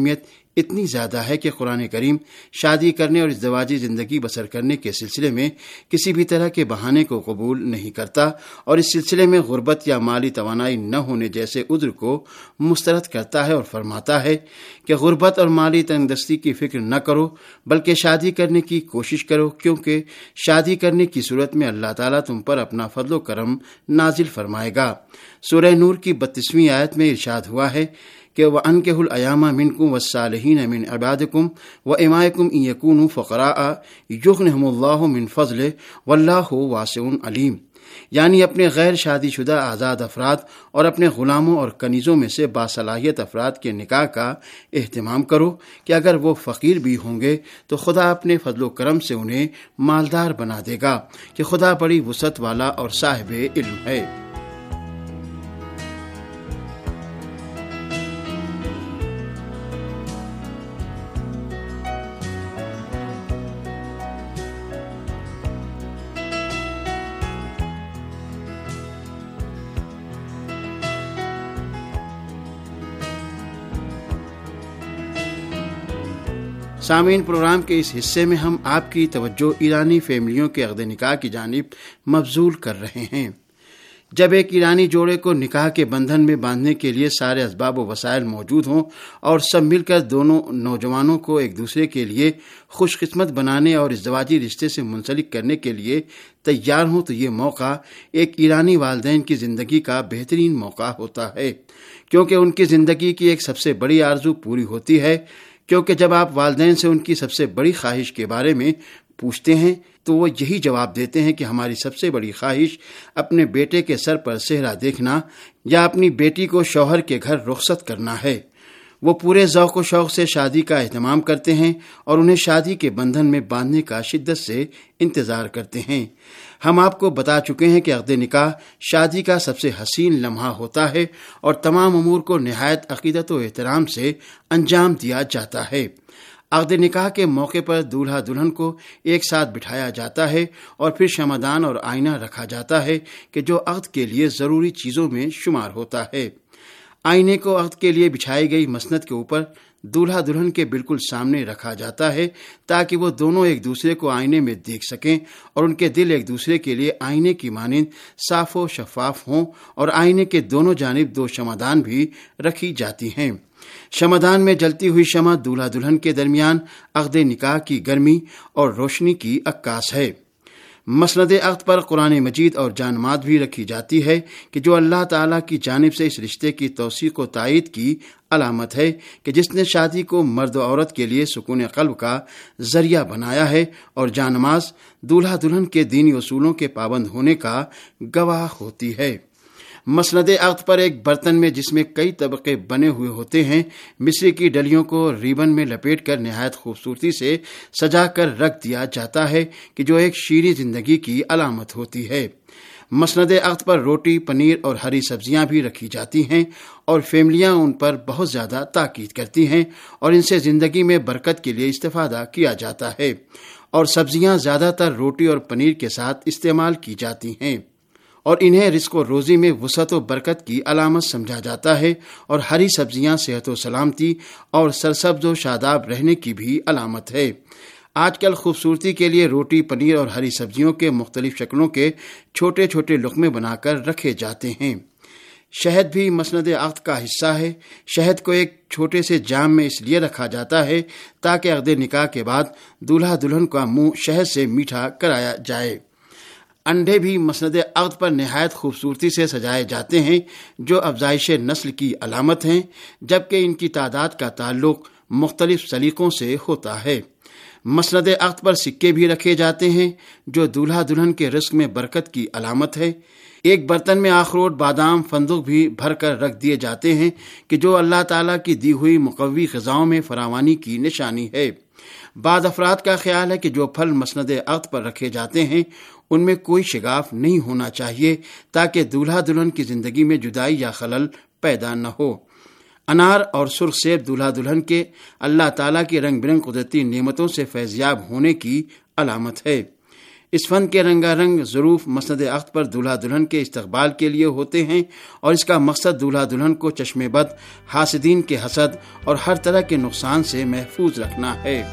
S9: اتنی زیادہ ہے کہ قرآن کریم شادی کرنے اور ازدواجی زندگی بسر کرنے کے سلسلے میں کسی بھی طرح کے بہانے کو قبول نہیں کرتا اور اس سلسلے میں غربت یا مالی توانائی نہ ہونے جیسے عذر کو مسترد کرتا ہے اور فرماتا ہے کہ غربت اور مالی تنگدستی کی فکر نہ کرو بلکہ شادی کرنے کی کوشش کرو، کیونکہ شادی کرنے کی صورت میں اللہ تعالیٰ تم پر اپنا فضل و کرم نازل فرمائے گا۔ سورہ نور کی بتیسویں آیت میں ارشاد ہوا ہے کہ وَأَنكِحُوا الْأَيَامَ مِنكُمْ وَالصَّالِحِينَ مِنْ عِبَادِكُمْ وَإِمَائِكُمْ إِن يَكُونُوا فُقَرَاءَ يُغْنِهُمُ اللَّهُ مِنْ فَضْلِهِ وَاللَّهُ وَاسِعٌ عَلِيمٌ، یعنی اپنے غیر شادی شدہ آزاد افراد اور اپنے غلاموں اور کنیزوں میں سے باصلاحیت افراد کے نکاح کا اہتمام کرو کہ اگر وہ فقیر بھی ہوں گے تو خدا اپنے فضل و کرم سے انہیں مالدار بنا دے گا کہ خدا بڑی وسعت والا اور صاحب علم ہے۔ سامعین، پروگرام کے اس حصے میں ہم آپ کی توجہ ایرانی فیملیوں کے عقد نکاح کی جانب مبذول کر رہے ہیں۔ جب ایک ایرانی جوڑے کو نکاح کے بندھن میں باندھنے کے لیے سارے اسباب و وسائل موجود ہوں اور سب مل کر دونوں نوجوانوں کو ایک دوسرے کے لیے خوش قسمت بنانے اور ازدواجی رشتے سے منسلک کرنے کے لیے تیار ہوں، تو یہ موقع ایک ایرانی والدین کی زندگی کا بہترین موقع ہوتا ہے، کیونکہ ان کی زندگی کی ایک سب سے بڑی آرزو پوری ہوتی ہے۔ کیونکہ جب آپ والدین سے ان کی سب سے بڑی خواہش کے بارے میں پوچھتے ہیں تو وہ یہی جواب دیتے ہیں کہ ہماری سب سے بڑی خواہش اپنے بیٹے کے سر پر صحرا دیکھنا یا اپنی بیٹی کو شوہر کے گھر رخصت کرنا ہے۔ وہ پورے ذوق و شوق سے شادی کا اہتمام کرتے ہیں اور انہیں شادی کے بندھن میں باندھنے کا شدت سے انتظار کرتے ہیں۔ ہم آپ کو بتا چکے ہیں کہ عقد نکاح شادی کا سب سے حسین لمحہ ہوتا ہے اور تمام امور کو نہایت عقیدت و احترام سے انجام دیا جاتا ہے۔ عقد نکاح کے موقع پر دولہا دلہن کو ایک ساتھ بٹھایا جاتا ہے اور پھر شمعدان اور آئینہ رکھا جاتا ہے کہ جو عقد کے لیے ضروری چیزوں میں شمار ہوتا ہے۔ آئینے کو عقد کے لیے بچھائی گئی مسند کے اوپر دولہا دلہن کے بالکل سامنے رکھا جاتا ہے تاکہ وہ دونوں ایک دوسرے کو آئینے میں دیکھ سکیں اور ان کے دل ایک دوسرے کے لیے آئینے کی مانند صاف و شفاف ہوں، اور آئینے کے دونوں جانب دو شمعدان بھی رکھی جاتی ہیں۔ شمعدان میں جلتی ہوئی شمع دولہا دلہن کے درمیان عقد نکاح کی گرمی اور روشنی کی عکاس ہے۔ مسند عقد پر قرآن مجید اور جانمات بھی رکھی جاتی ہے کہ جو اللہ تعالیٰ کی جانب سے اس رشتے کی توثیق و تائید کی علامت ہے کہ جس نے شادی کو مرد و عورت کے لیے سکون قلب کا ذریعہ بنایا ہے، اور جانماز دولہا دلہن کے دینی اصولوں کے پابند ہونے کا گواہ ہوتی ہے۔ مسند عقد پر ایک برتن میں جس میں کئی طبقے بنے ہوئے ہوتے ہیں، مصری کی ڈلیوں کو ریبن میں لپیٹ کر نہایت خوبصورتی سے سجا کر رکھ دیا جاتا ہے کہ جو ایک شیریں زندگی کی علامت ہوتی ہے۔ مسند عقد پر روٹی، پنیر اور ہری سبزیاں بھی رکھی جاتی ہیں اور فیملیاں ان پر بہت زیادہ تاکید کرتی ہیں اور ان سے زندگی میں برکت کے لیے استفادہ کیا جاتا ہے، اور سبزیاں زیادہ تر روٹی اور پنیر کے ساتھ استعمال کی جاتی ہیں، اور انہیں رزق و روزی میں وسعت و برکت کی علامت سمجھا جاتا ہے، اور ہری سبزیاں صحت و سلامتی اور سرسبز و شاداب رہنے کی بھی علامت ہے۔ آج کل خوبصورتی کے لیے روٹی، پنیر اور ہری سبزیوں کے مختلف شکلوں کے چھوٹے چھوٹے لقمے بنا کر رکھے جاتے ہیں۔ شہد بھی مسند عقد کا حصہ ہے۔ شہد کو ایک چھوٹے سے جام میں اس لیے رکھا جاتا ہے تاکہ عقد نکاح کے بعد دولہا دلہن کا منہ شہد سے میٹھا کرایا جائے۔ انڈے بھی مسند عقد پر نہایت خوبصورتی سے سجائے جاتے ہیں جو افزائش نسل کی علامت ہیں، جبکہ ان کی تعداد کا تعلق مختلف سلیقوں سے ہوتا ہے۔ مسند عقد پر سکے بھی رکھے جاتے ہیں جو دولہا دلہن کے رزق میں برکت کی علامت ہے۔ ایک برتن میں اخروٹ، بادام، فندق بھی بھر کر رکھ دیے جاتے ہیں کہ جو اللہ تعالیٰ کی دی ہوئی مقوی غذاؤں میں فراوانی کی نشانی ہے۔ بعض افراد کا خیال ہے کہ جو پھل مسند عقد پر رکھے جاتے ہیں ان میں کوئی شگاف نہیں ہونا چاہیے تاکہ دولہا دلہن کی زندگی میں جدائی یا خلل پیدا نہ ہو۔ انار اور سرخ سیب دولہا دلہن کے اللہ تعالیٰ کی رنگ برنگ قدرتی نعمتوں سے فیضیاب ہونے کی علامت ہے۔ اس فن کے رنگا رنگ ظروف مسند عقد پر دولہا دلہن کے استقبال کے لیے ہوتے ہیں اور اس کا مقصد دولہا دلہن کو چشم بد، حاسدین کے حسد اور ہر طرح کے نقصان سے محفوظ رکھنا ہے۔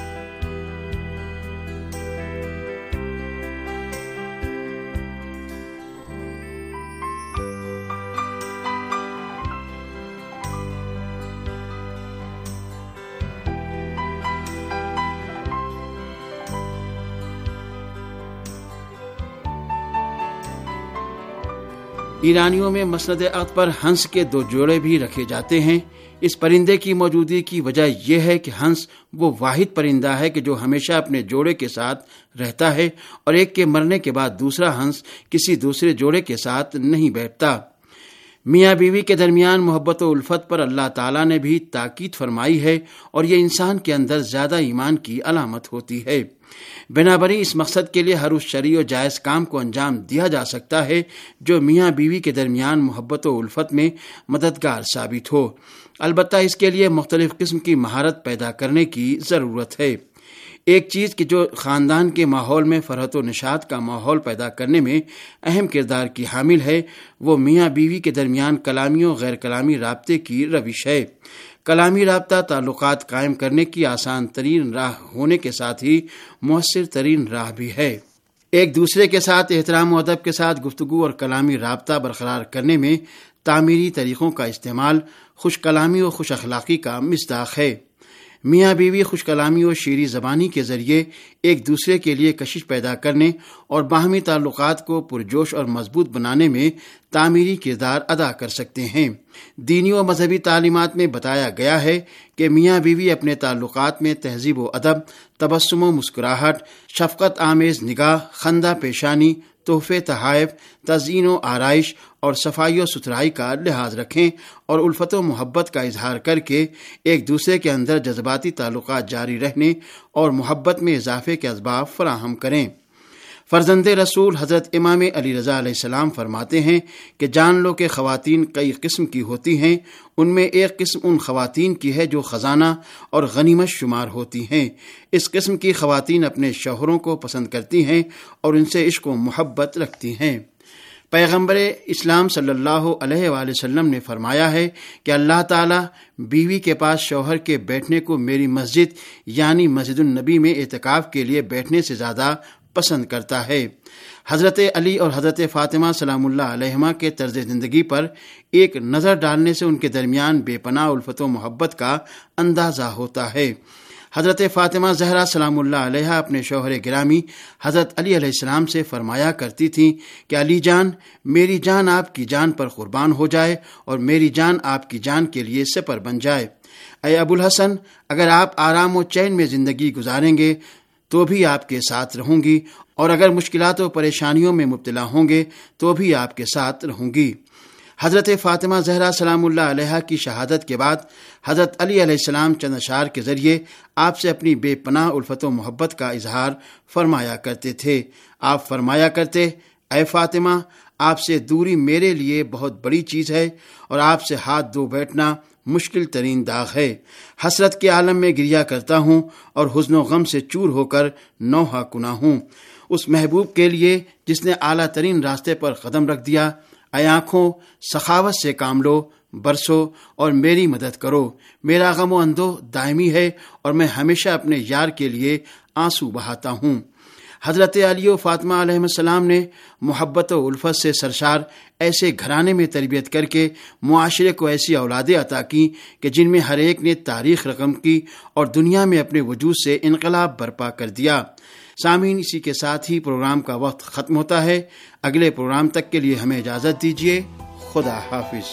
S9: ایرانیوں میں مسند عقد پر ہنس کے دو جوڑے بھی رکھے جاتے ہیں۔ اس پرندے کی موجودگی کی وجہ یہ ہے کہ ہنس وہ واحد پرندہ ہے کہ جو ہمیشہ اپنے جوڑے کے ساتھ رہتا ہے اور ایک کے مرنے کے بعد دوسرا ہنس کسی دوسرے جوڑے کے ساتھ نہیں بیٹھتا۔ میاں بیوی کے درمیان محبت و الفت پر اللہ تعالیٰ نے بھی تاکید فرمائی ہے اور یہ انسان کے اندر زیادہ ایمان کی علامت ہوتی ہے۔ بنابراً اس مقصد کے لیے ہر اس شرعی و جائز کام کو انجام دیا جا سکتا ہے جو میاں بیوی کے درمیان محبت و الفت میں مددگار ثابت ہو، البتہ اس کے لیے مختلف قسم کی مہارت پیدا کرنے کی ضرورت ہے۔ ایک چیز کہ جو خاندان کے ماحول میں فرحت و نشاط کا ماحول پیدا کرنے میں اہم کردار کی حامل ہے، وہ میاں بیوی کے درمیان کلامی و غیر کلامی رابطے کی روش ہے۔ کلامی رابطہ تعلقات قائم کرنے کی آسان ترین راہ ہونے کے ساتھ ہی مؤثر ترین راہ بھی ہے۔ ایک دوسرے کے ساتھ احترام و ادب کے ساتھ گفتگو اور کلامی رابطہ برقرار کرنے میں تعمیری طریقوں کا استعمال خوش کلامی و خوش اخلاقی کا مصداق ہے۔ میاں بیوی خوش کلامی و شیریں زبانی کے ذریعے ایک دوسرے کے لیے کشش پیدا کرنے اور باہمی تعلقات کو پرجوش اور مضبوط بنانے میں تعمیری کردار ادا کر سکتے ہیں۔ دینی و مذہبی تعلیمات میں بتایا گیا ہے کہ میاں بیوی اپنے تعلقات میں تہذیب و ادب، تبسم و مسکراہٹ، شفقت آمیز نگاہ، خندہ پیشانی، تحفے تحائف، تزئین و آرائش اور صفائی و ستھرائی کا لحاظ رکھیں اور الفت و محبت کا اظہار کر کے ایک دوسرے کے اندر جذباتی تعلقات جاری رہنے اور محبت میں اضافے کے اسباب فراہم کریں۔ فرزند رسول حضرت امام علی رضا علیہ السلام فرماتے ہیں کہ جان لو کہ خواتین کئی قسم کی ہوتی ہیں، ان میں ایک قسم ان خواتین کی ہے جو خزانہ اور غنیمت شمار ہوتی ہیں۔ اس قسم کی خواتین اپنے شوہروں کو پسند کرتی ہیں اور ان سے عشق و محبت رکھتی ہیں۔ پیغمبر اسلام صلی اللہ علیہ وآلہ وسلم نے فرمایا ہے کہ اللہ تعالیٰ بیوی کے پاس شوہر کے بیٹھنے کو میری مسجد یعنی مسجد النبی میں اعتکاف کے لیے بیٹھنے سے زیادہ پسند کرتا ہے۔ حضرت علی اور حضرت فاطمہ سلام اللہ علیہما کے طرز زندگی پر ایک نظر ڈالنے سے ان کے درمیان بے پناہ الفت و محبت کا اندازہ ہوتا ہے۔ حضرت فاطمہ زہرا سلام اللہ علیہا اپنے شوہر گرامی حضرت علی علیہ السلام سے فرمایا کرتی تھیں کہ علی جان، میری جان آپ کی جان پر قربان ہو جائے اور میری جان آپ کی جان کے لیے سپر بن جائے۔ اے ابو الحسن، اگر آپ آرام و چین میں زندگی گزاریں گے تو بھی آپ کے ساتھ رہوں گی، اور اگر مشکلات و پریشانیوں میں مبتلا ہوں گے تو بھی آپ کے ساتھ رہوں گی۔ حضرت فاطمہ زہرا سلام اللہ علیہا کی شہادت کے بعد حضرت علی علیہ السلام چند اشعار کے ذریعے آپ سے اپنی بے پناہ الفت و محبت کا اظہار فرمایا کرتے تھے۔ آپ فرمایا کرتے، اے فاطمہ، آپ سے دوری میرے لیے بہت بڑی چیز ہے اور آپ سے ہاتھ دھو بیٹھنا مشکل ترین داغ ہے۔ حسرت کے عالم میں گریا کرتا ہوں اور حزن و غم سے چور ہو کر نوحہ کنا ہوں اس محبوب کے لیے جس نے اعلیٰ ترین راستے پر قدم رکھ دیا۔ اے آنکھوں، سخاوت سے کام لو، برسو اور میری مدد کرو۔ میرا غم و اندوہ دائمی ہے اور میں ہمیشہ اپنے یار کے لیے آنسو بہاتا ہوں۔ حضرت علی و فاطمہ علیہ السلام نے محبت و الفت سے سرشار ایسے گھرانے میں تربیت کر کے معاشرے کو ایسی اولادیں عطا کی کہ جن میں ہر ایک نے تاریخ رقم کی اور دنیا میں اپنے وجود سے انقلاب برپا کر دیا۔ سامعین، اسی کے ساتھ ہی پروگرام کا وقت ختم ہوتا ہے۔ اگلے پروگرام تک کے لیے ہمیں اجازت دیجیے۔ خدا حافظ۔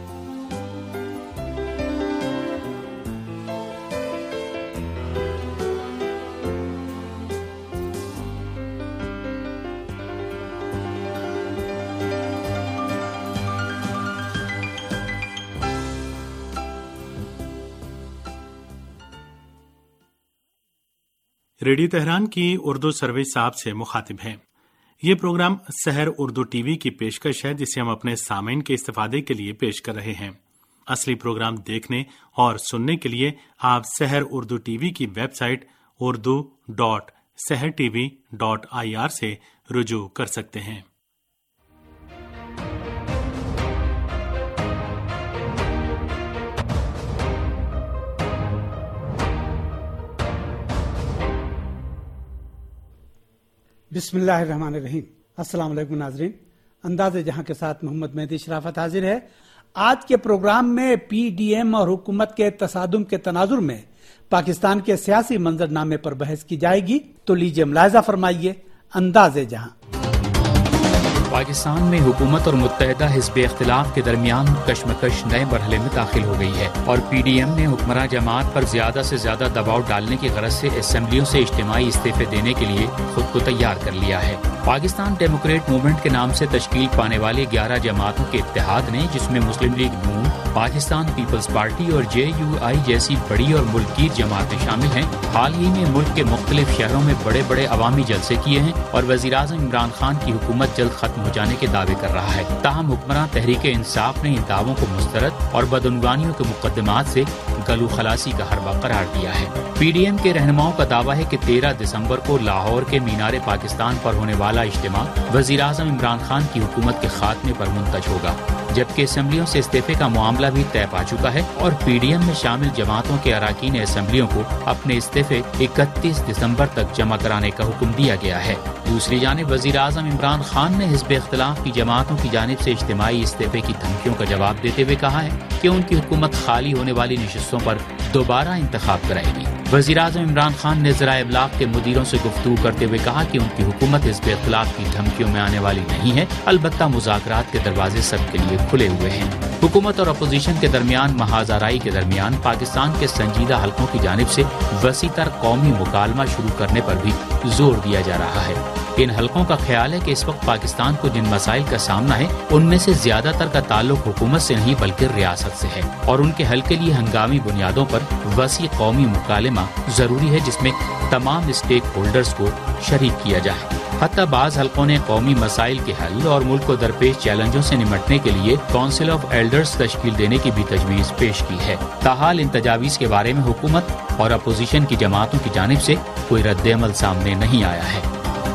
S10: ریڈیو تہران کی اردو سروس آپ سے مخاطب ہیں۔ یہ programme Sahar Urdu T V کی پیشکش ہے جسے ہم اپنے سامعین کے استفادے کے لیے پیش کر رہے ہیں۔ اصلی پروگرام دیکھنے اور سننے کے لیے آپ سحر اردو ٹی وی کی website Urdu dot Sahar T V dot I R سے رجوع کر سکتے ہیں۔
S11: بسم اللہ الرحمن الرحیم۔ السلام علیکم ناظرین، انداز جہاں کے ساتھ محمد مہدی شرافت حاضر ہے۔ آج کے پروگرام میں پی ڈی ایم اور حکومت کے تصادم کے تناظر میں پاکستان کے سیاسی منظرنامے پر بحث کی جائے گی، تو لیجیے ملاحظہ فرمائیے انداز جہاں۔
S1: پاکستان میں حکومت اور متحدہ حزب اختلاف کے درمیان کشمکش نئے مرحلے میں داخل ہو گئی ہے اور پی ڈی ایم نے حکمراں جماعت پر زیادہ سے زیادہ دباؤ ڈالنے کی غرض سے اسمبلیوں سے اجتماعی استعفے دینے کے لیے خود کو تیار کر لیا ہے۔ پاکستان ڈیموکریٹ موومنٹ کے نام سے تشکیل پانے والی گیارہ جماعتوں کے اتحاد نے، جس میں مسلم لیگ نون، پاکستان پیپلز پارٹی اور جے یو آئی جیسی بڑی اور ملکگیر جماعتیں شامل ہیں، حال ہی میں ملک کے مختلف شہروں میں بڑے بڑے عوامی جلسے کیے ہیں اور وزیراعظم عمران خان کی حکومت جلد ختم ہو جانے کے دعوے کر رہا ہے۔ تاہم حکمراں تحریک انصاف نے ان دعووں کو مسترد اور بدعنوانیوں کے مقدمات سے گلو خلاصی کا حربہ قرار دیا ہے۔ پی ڈی ایم کے رہنماؤں کا دعویٰ ہے کہ تیرہ دسمبر کو لاہور کے مینار پاکستان پر ہونے والا اجتماع وزیراعظم عمران خان کی حکومت کے خاتمے پر منتج ہوگا، جبکہ اسمبلیوں سے استعفے کا معاملہ بھی طے پا چکا ہے اور پی ڈی ایم میں شامل جماعتوں کے اراکین اسمبلیوں کو اپنے استعفے اکتیس دسمبر تک جمع کرانے کا حکم دیا گیا ہے۔ دوسری جانب وزیر اعظم عمران خان نے حزب اختلاف کی جماعتوں کی جانب سے اجتماعی استعفے کی دھمکیوں کا جواب دیتے ہوئے کہا ہے کہ ان کی حکومت خالی ہونے والی نشستوں پر دوبارہ انتخاب کرائے گی۔ وزیر اعظم عمران خان نے ذرائع ابلاغ کے مدیروں سے گفتگو کرتے ہوئے کہا کہ ان کی حکومت حزب اختلاف کی دھمکیوں میں آنے والی نہیں ہے، البتہ مذاکرات کے دروازے سب کے لیے کھلے ہوئے ہیں۔ حکومت اور اپوزیشن کے درمیان محاذ آرائی کے درمیان پاکستان کے سنجیدہ حلقوں کی جانب سے وسیع تر قومی مکالمہ شروع کرنے پر بھی زور دیا جا رہا ہے۔ ان حلقوں کا خیال ہے کہ اس وقت پاکستان کو جن مسائل کا سامنا ہے ان میں سے زیادہ تر کا تعلق حکومت سے نہیں بلکہ ریاست سے ہے اور ان کے حل کے لیے ہنگامی بنیادوں پر وسیع قومی مکالمہ ضروری ہے، جس میں تمام اسٹیک ہولڈرز کو شریک کیا جائے۔ حتی بعض حلقوں نے قومی مسائل کے حل اور ملک کو درپیش چیلنجوں سے نمٹنے کے لیے کونسل آف ایلڈرز تشکیل دینے کی بھی تجویز پیش کی ہے۔ تاحال ان تجاویز کے بارے میں حکومت اور اپوزیشن کی جماعتوں کی جانب سے کوئی رد عمل سامنے نہیں آیا ہے۔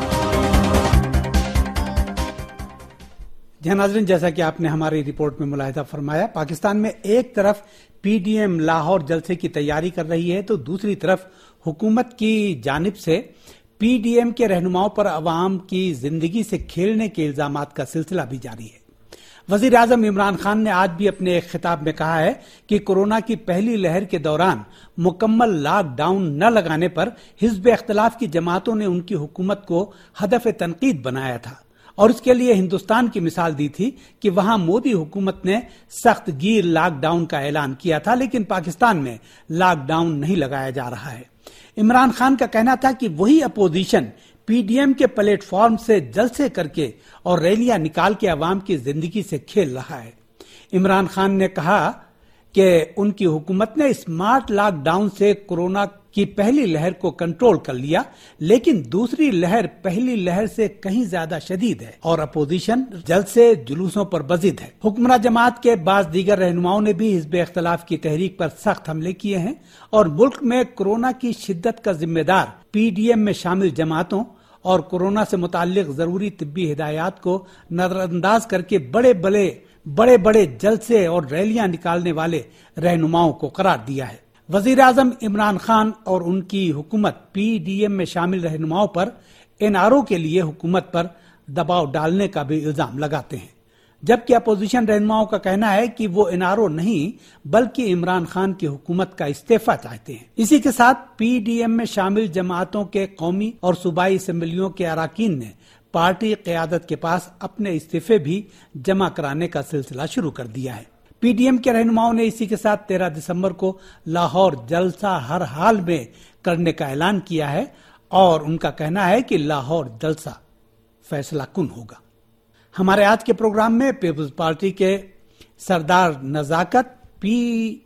S11: جی ناظرین، جیسا کہ آپ نے ہماری رپورٹ میں ملاحظہ فرمایا، پاکستان میں ایک طرف پی ڈی ایم لاہور جلسے کی تیاری کر رہی ہے تو دوسری طرف حکومت کی جانب سے پی ڈی ایم کے رہنماؤں پر عوام کی زندگی سے کھیلنے کے الزامات کا سلسلہ بھی جاری ہے۔ وزیر اعظم عمران خان نے آج بھی اپنے ایک خطاب میں کہا ہے کہ کورونا کی پہلی لہر کے دوران مکمل لاک ڈاؤن نہ لگانے پر حزب اختلاف کی جماعتوں نے ان کی حکومت کو ہدف تنقید بنایا تھا اور اس کے لیے ہندوستان کی مثال دی تھی کہ وہاں مودی حکومت نے سخت گیر لاک ڈاؤن کا اعلان کیا تھا، لیکن پاکستان میں لاک ڈاؤن نہیں لگایا جا رہا ہے۔ عمران خان کا کہنا تھا کہ وہی اپوزیشن پی ڈی ایم کے پلیٹ فارم سے جلسے کر کے اور ریلیاں نکال کے عوام کی زندگی سے کھیل رہا ہے۔ عمران خان نے کہا کہ ان کی حکومت نے اسمارٹ لاک ڈاؤن سے کورونا کی پہلی لہر کو کنٹرول کر لیا، لیکن دوسری لہر پہلی لہر سے کہیں زیادہ شدید ہے اور اپوزیشن جلد سے جلوسوں پر بضد ہے۔ حکمراں جماعت کے بعض دیگر رہنماؤں نے بھی حزب اختلاف کی تحریک پر سخت حملے کیے ہیں اور ملک میں کورونا کی شدت کا ذمہ دار پی ڈی ایم میں شامل جماعتوں اور کورونا سے متعلق ضروری طبی ہدایات کو نظر انداز کر کے بڑے بڑے بڑے بڑے جلسے اور ریلیاں نکالنے والے رہنماؤں کو قرار دیا ہے۔ وزیر اعظم عمران خان اور ان کی حکومت پی ڈی ایم میں شامل رہنماؤں پر این آر او کے لیے حکومت پر دباؤ ڈالنے کا بھی الزام لگاتے ہیں، جبکہ اپوزیشن رہنماؤں کا کہنا ہے کہ وہ این آر او نہیں بلکہ عمران خان کی حکومت کا استعفیٰ چاہتے ہیں۔ اسی کے ساتھ پی ڈی ایم میں شامل جماعتوں کے قومی اور صوبائی اسمبلیوں کے اراکین نے پارٹی قیادت کے پاس اپنے استعفے بھی جمع کرانے کا سلسلہ شروع کر دیا ہے۔ پی ڈی ایم کے رہنماؤں نے اسی کے ساتھ تیرہ دسمبر کو لاہور جلسہ ہر حال میں کرنے کا اعلان کیا ہے اور ان کا کہنا ہے کہ لاہور جلسہ فیصلہ کن ہوگا۔ ہمارے آج کے پروگرام میں پیپلز پارٹی کے سردار نزاکت، پی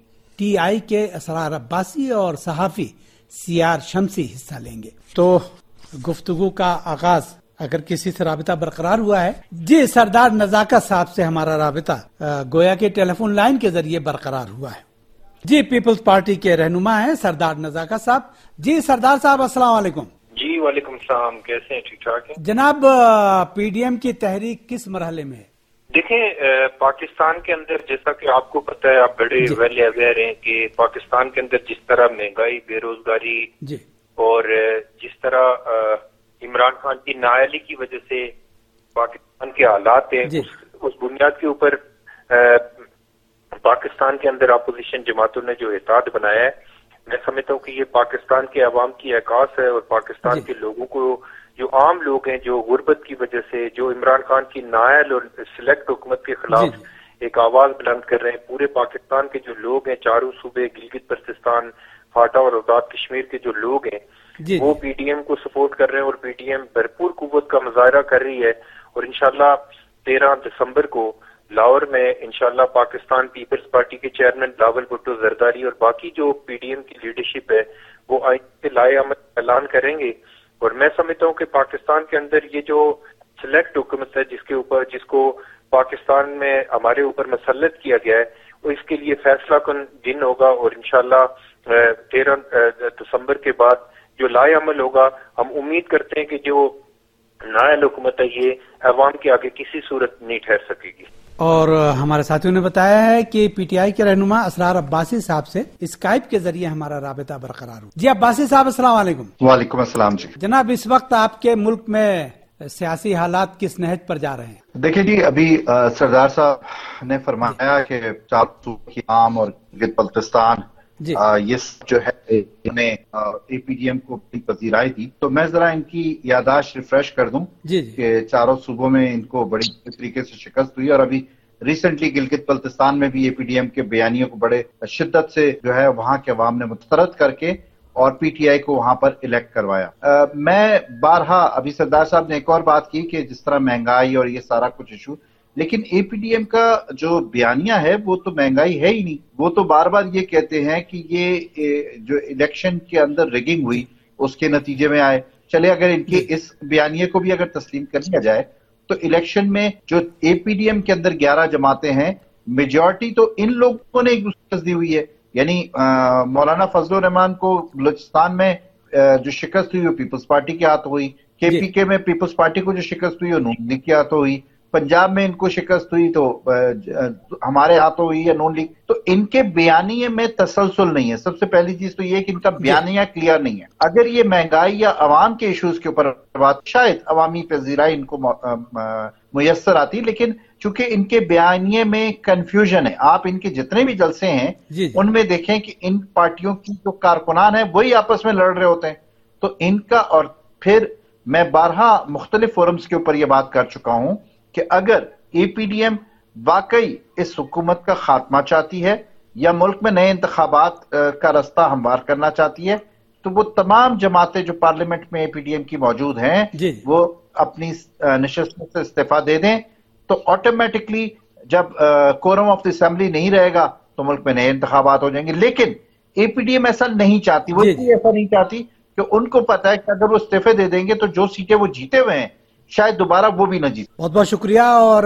S11: ٹی آئی کے اسرار عباسی اور صحافی سیار شمسی حصہ لیں گے۔ تو گفتگو کا آغاز اگر کسی سے رابطہ برقرار ہوا ہے، جی سردار نزاکت صاحب سے ہمارا رابطہ گویا کے ٹیلی فون لائن کے ذریعے برقرار ہوا ہے۔ جی پیپلز پارٹی کے رہنما ہیں سردار نزاکت صاحب۔ جی سردار صاحب السلام علیکم۔
S12: جی جی وعلیکم السلام، کیسے ہیں؟ ٹھیک ٹھاک ہیں
S11: جناب. پی ڈی ایم کی تحریک کس مرحلے میں ہے؟
S12: دیکھیں پاکستان کے اندر جیسا کہ آپ کو پتہ ہے، آپ بڑے ویل اویئر ہیں کہ پاکستان کے اندر جس طرح مہنگائی، بے روزگاری
S11: جی
S12: اور جس طرح عمران خان کی نااہلی کی وجہ سے پاکستان کے حالات ہیں،
S11: جی.
S12: اس بنیاد کے اوپر پاکستان کے اندر اپوزیشن جماعتوں نے جو اتحاد بنایا ہے، میں سمجھتا ہوں کہ یہ پاکستان کے عوام کی عکاس ہے اور پاکستان
S11: جی.
S12: کے لوگوں کو، جو عام لوگ ہیں جو غربت کی وجہ سے، جو عمران خان کی نااہل اور سلیکٹ حکومت کے خلاف
S11: جی.
S12: ایک آواز بلند کر رہے ہیں، پورے پاکستان کے جو لوگ ہیں، چاروں صوبے گلگت بلتستان، فاٹا اور آزاد کشمیر کے جو لوگ ہیں
S11: جی.
S12: وہ پی ڈی ایم کو سپورٹ کر رہے ہیں اور پی ڈی ایم بھرپور قوت کا مظاہرہ کر رہی ہے. اور انشاءاللہ تیرہ دسمبر کو لاہور میں انشاءاللہ پاکستان پیپلز پارٹی کے چیئرمین بلاول بھٹو زرداری اور باقی جو پی ڈی ایم کی لیڈرشپ ہے وہ آئین کے لائے عمل اعلان کریں گے. اور میں سمجھتا ہوں کہ پاکستان کے اندر یہ جو سلیکٹ حکومت ہے جس کے اوپر جس کو پاکستان میں ہمارے اوپر مسلط کیا گیا ہے، وہ اس کے لیے فیصلہ کن دن ہوگا. اور انشاءاللہ تیرہ دسمبر کے بعد جو لائے عمل ہوگا، ہم امید کرتے ہیں کہ جو نااہل حکومت ہے یہ عوام کے آگے کسی صورت نہیں ٹھہر سکے گی.
S11: اور ہمارے ساتھیوں نے بتایا ہے کہ پی ٹی آئی کے رہنما اسرار عباسی صاحب سے اسکائپ کے ذریعے ہمارا رابطہ برقرار ہو. جی عباسی صاحب السلام علیکم.
S13: وعلیکم السلام. جی
S11: جناب، اس وقت آپ کے ملک میں سیاسی حالات کس نہج پر جا رہے ہیں؟
S13: دیکھیں جی، ابھی سردار صاحب نے فرمایا کہ چار صوبوں کی عام اور گلگت بلتستان
S11: جی.
S13: یہ جو ہے انہیں اے پی ڈی ایم کو پذیرائی دی، تو میں ذرا ان کی یادداشت ریفریش کر دوں
S11: جی جی.
S13: کہ چاروں صوبوں میں ان کو بڑی طریقے سے شکست ہوئی، اور ابھی ریسنٹلی گلگت بلتستان میں بھی اے پی ڈی ایم کے بیانیوں کو بڑے شدت سے جو ہے وہاں کے عوام نے مسترد کر کے اور پی ٹی آئی کو وہاں پر الیکٹ کروایا. میں بارہا ابھی سردار صاحب نے ایک اور بات کی کہ جس طرح مہنگائی اور یہ سارا کچھ ایشو، لیکن اے پی ڈی ایم کا جو بیانیہ ہے وہ تو مہنگائی ہے ہی نہیں. وہ تو بار بار یہ کہتے ہیں کہ یہ جو الیکشن کے اندر ریگنگ ہوئی اس کے نتیجے میں آئے. چلے اگر ان کے اس بیانیے کو بھی اگر تسلیم کر لیا جائے تو الیکشن میں جو اے پی ڈی ایم کے اندر گیارہ جماعتیں ہیں، میجورٹی تو ان لوگوں نے ایک دوسرے کو دی ہوئی ہے. یعنی مولانا فضل الرحمان کو بلوچستان میں جو شکست ہوئی وہ پیپلز پارٹی کے ہاتھ ہوئی، کے پی کے میں پیپلز پارٹی کو جو شکست ہوئی وہ نون لیگ کے ہاتھوں ہوئی، پنجاب میں ان کو شکست ہوئی تو ہمارے ہاتھوں ہوئی یا نون لیگ. تو ان کے بیانیے میں تسلسل نہیں ہے. سب سے پہلی چیز تو یہ کہ ان کا بیانیہ کلیئر نہیں ہے. اگر یہ مہنگائی یا عوام کے ایشوز کے اوپر بات، شاید عوامی پذیرائی ان کو میسر آتی، لیکن چونکہ ان کے بیانیے میں کنفیوژن ہے. آپ ان کے جتنے بھی جلسے ہیں ان میں دیکھیں کہ ان پارٹیوں کی جو کارکنان ہیں وہی آپس میں لڑ رہے ہوتے ہیں. تو ان کا، اور پھر میں بارہا مختلف فورمز کے اوپر یہ بات کر چکا ہوں کہ اگر اے پی ڈی ایم واقعی اس حکومت کا خاتمہ چاہتی ہے یا ملک میں نئے انتخابات کا رستہ ہموار کرنا چاہتی ہے تو وہ تمام جماعتیں جو پارلیمنٹ میں اے پی ڈی ایم کی موجود ہیں
S11: جی.
S13: وہ اپنی نشستوں سے استعفیٰ دے دیں. تو آٹومیٹکلی جب کورم آف دی اسمبلی نہیں رہے گا تو ملک میں نئے انتخابات ہو جائیں گے. لیکن اے پی ڈی ایم ایسا نہیں چاہتی. وہ ایسا نہیں چاہتی کہ ان کو پتا ہے کہ اگر وہ استعفے دے دیں گے تو جو سیٹیں وہ جیتے ہوئے ہیں شاید دوبارہ وہ بھی نہ جیتے.
S11: بہت بہت شکریہ. اور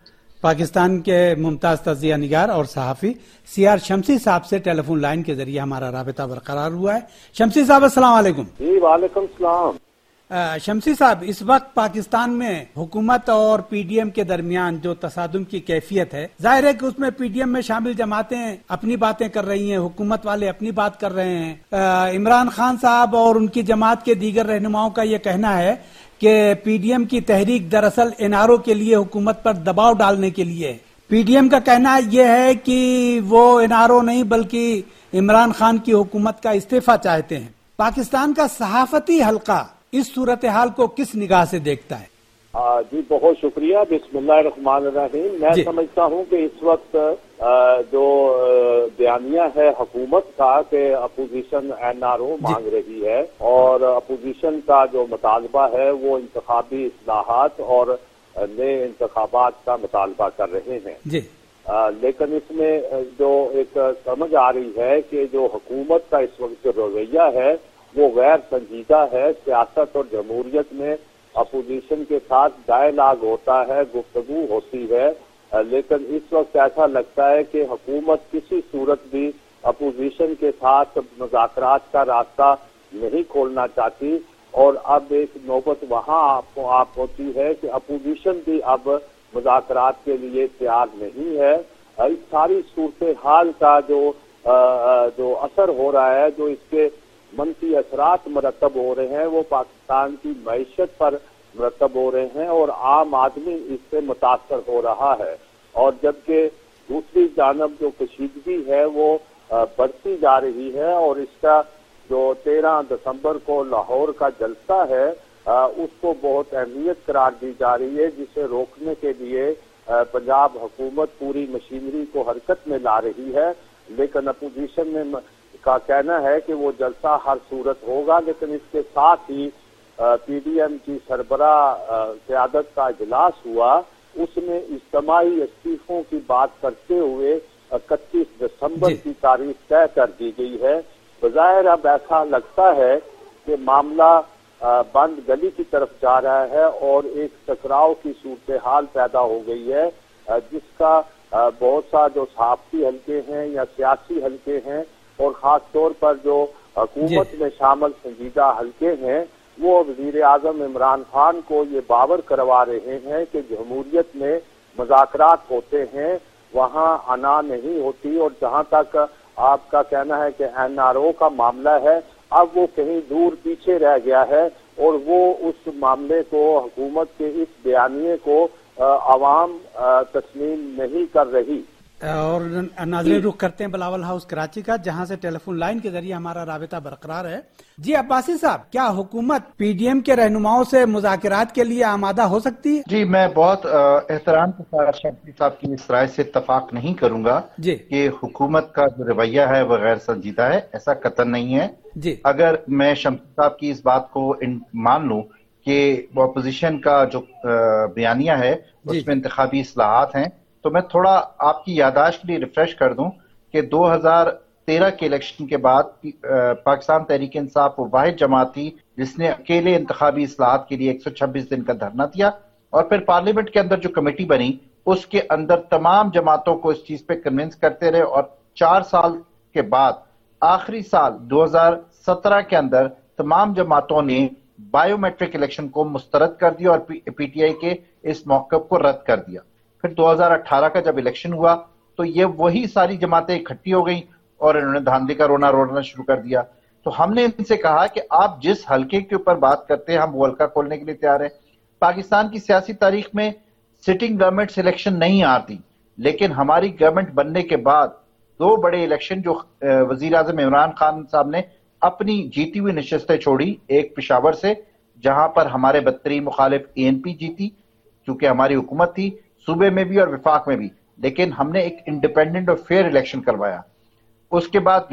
S11: پاکستان کے ممتاز تجزیہ نگار اور صحافی سی آر شمسی صاحب سے ٹیلی فون لائن کے ذریعے ہمارا رابطہ برقرار ہوا ہے. شمسی صاحب السلام علیکم.
S6: جی وعلیکم السلام.
S11: شمسی صاحب، اس وقت پاکستان میں حکومت اور پی ڈی ایم کے درمیان جو تصادم کی کیفیت ہے، ظاہر ہے کہ اس میں پی ڈی ایم میں شامل جماعتیں اپنی باتیں کر رہی ہیں، حکومت والے اپنی بات کر رہے ہیں. عمران خان صاحب اور ان کی جماعت کے دیگر رہنماؤں کا یہ کہنا ہے کہ پی ڈی ایم کی تحریک دراصل این آر او کے لیے حکومت پر دباؤ ڈالنے کے لیے. پی ڈی ایم کا کہنا یہ ہے کہ وہ این آر او نہیں بلکہ عمران خان کی حکومت کا استعفیٰ چاہتے ہیں. پاکستان کا صحافتی حلقہ اس صورتحال کو کس نگاہ سے دیکھتا ہے؟
S6: آ, جی بہت شکریہ. بسم اللہ الرحمن الرحیم. میں جی. سمجھتا ہوں کہ اس وقت آ, جو بیانیہ ہے حکومت کا کہ اپوزیشن این آر او مانگ جی. رہی ہے اور اپوزیشن کا جو مطالبہ ہے وہ انتخابی اصلاحات اور نئے انتخابات کا مطالبہ کر رہے ہیں
S11: جی.
S6: آ, لیکن اس میں جو ایک سمجھ آ رہی ہے کہ جو حکومت کا اس وقت جو رویہ ہے وہ غیر سنجیدہ ہے. سیاست اور جمہوریت میں اپوزیشن کے ساتھ ڈائلاگ ہوتا ہے، گفتگو ہوتی ہے، لیکن اس وقت ایسا لگتا ہے کہ حکومت کسی صورت بھی اپوزیشن کے ساتھ مذاکرات کا راستہ نہیں کھولنا چاہتی. اور اب ایک نوبت وہاں آپ کو آپ ہوتی ہے کہ اپوزیشن بھی اب مذاکرات کے لیے تیار نہیں ہے. اس ساری صورتحال کا جو جو اثر ہو رہا ہے، جو اس کے منفی اثرات مرتب ہو رہے ہیں، وہ پاکستان کی معیشت پر مرتب ہو رہے ہیں اور عام آدمی اس سے متاثر ہو رہا ہے. اور جبکہ دوسری جانب جو کشیدگی ہے وہ بڑھتی جا رہی ہے، اور اس کا جو تیرہ دسمبر کو لاہور کا جلسہ ہے اس کو بہت اہمیت قرار دی جا رہی ہے، جسے روکنے کے لیے پنجاب حکومت پوری مشینری کو حرکت میں لا رہی ہے. لیکن اپوزیشن میں کا کہنا ہے کہ وہ جلسہ ہر صورت ہوگا، لیکن اس کے ساتھ ہی پی ڈی ایم کی سربراہ قیادت کا اجلاس ہوا. اس میں اجتماعی استعفوں کی بات کرتے ہوئے اکتیس دسمبر کی تاریخ طے کر دی گئی ہے. بظاہر اب ایسا لگتا ہے کہ معاملہ بند گلی کی طرف جا رہا ہے اور ایک ٹکراؤ کی صورتحال پیدا ہو گئی ہے، جس کا بہت سا جو صحافتی حلقے ہیں یا سیاسی حلقے ہیں اور خاص طور پر جو حکومت میں شامل سنجیدہ حلقے ہیں، وہ وزیر اعظم عمران خان کو یہ باور کروا رہے ہیں کہ جمہوریت میں مذاکرات ہوتے ہیں، وہاں انا نہیں ہوتی. اور جہاں تک آپ کا کہنا ہے کہ این آر او کا معاملہ ہے، اب وہ کہیں دور پیچھے رہ گیا ہے اور وہ اس معاملے کو، حکومت کے اس بیانیے کو عوام تسلیم نہیں کر رہی.
S11: اور ناظرین رخ کرتے ہیں بلاول ہاؤس کراچی کا، جہاں سے ٹیلی فون لائن کے ذریعے ہمارا رابطہ برقرار ہے. جی عباسی صاحب، کیا حکومت پی ڈی ایم کے رہنماؤں سے مذاکرات کے لیے آمادہ ہو سکتی ہے؟
S13: جی میں بہت احترام کے ساتھ شمسی صاحب کی اس رائے سے اتفاق نہیں کروں گا جی کہ حکومت کا جو رویہ ہے وہ غیر سنجیدہ ہے. ایسا قطعاً نہیں ہے جی. اگر میں شمسی صاحب کی اس بات کو مان لوں کہ اپوزیشن کا جو بیانیہ ہے اس میں انتخابی اصلاحات ہیں، تو میں تھوڑا آپ کی یادداشت کے لیے ریفریش کر دوں کہ دو ہزار تیرہ کے الیکشن کے بعد پاکستان تحریک انصاف وہ واحد جماعت تھی جس نے اکیلے انتخابی اصلاحات کے لیے ایک سو چھبیس دن کا دھرنا دیا، اور پھر پارلیمنٹ کے اندر جو کمیٹی بنی اس کے اندر تمام جماعتوں کو اس چیز پہ کنونس کرتے رہے، اور چار سال کے بعد آخری سال دو ہزار سترہ کے اندر تمام جماعتوں نے بایو میٹرک الیکشن کو مسترد کر دیا اور پی ٹی آئی کے اس موقف کو رد کر دیا. پھر دو ہزار اٹھارہ کا جب الیکشن ہوا تو یہ وہی ساری جماعتیں اکٹھی ہو گئیں اور انہوں نے دھاندلی کا رونا رونا شروع کر دیا. تو ہم نے ان سے کہا کہ آپ جس حلقے کے اوپر بات کرتے ہیں ہم وہ حلقہ کھولنے کے لیے تیار ہیں. پاکستان کی سیاسی تاریخ میں سٹنگ گورنمنٹ سے الیکشن نہیں آتی، لیکن ہماری گورنمنٹ بننے کے بعد دو بڑے الیکشن جو وزیر اعظم عمران خان صاحب نے اپنی جیتی ہوئی نشستیں چھوڑی، ایک پشاور سے جہاں پر ہمارے بدترین مخالف اے این پی جیتی کیونکہ ہماری حکومت تھی صوبے میں بھی اور وفاق میں بھی، لیکن ہم نے ایک انڈیپینڈنٹ اور فیئر الیکشن کروایا. اس کے بعد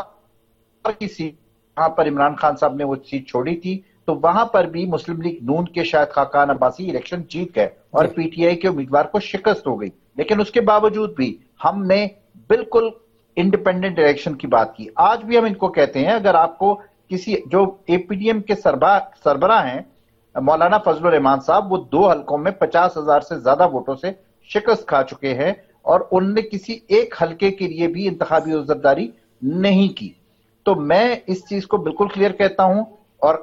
S13: لاہور کی سیٹ جہاں پر عمران خان صاحب نے وہ سیٹ چھوڑی تھی تو وہاں پر بھی مسلم لیگ نون کے شاہد خاقان عباسی الیکشن جیت گئے اور پی ٹی آئی کے امیدوار کو شکست ہو گئی. لیکن اس کے باوجود بھی ہم نے بالکل انڈیپینڈنٹ الیکشن کی بات کی. آج بھی ہم ان کو کہتے ہیں اگر آپ کو کسی جو اے پی ڈی ایم کے سربراہ ہیں مولانا فضل الرحمان صاحب، وہ دو حلقوں میں پچاس ہزار سے زیادہ ووٹوں سے شکست کھا چکے ہیں اور ان نے کسی ایک حلقے کے لیے بھی انتخابی عزرداری نہیں کی. تو میں اس چیز کو بالکل کلیئر کہتا ہوں. اور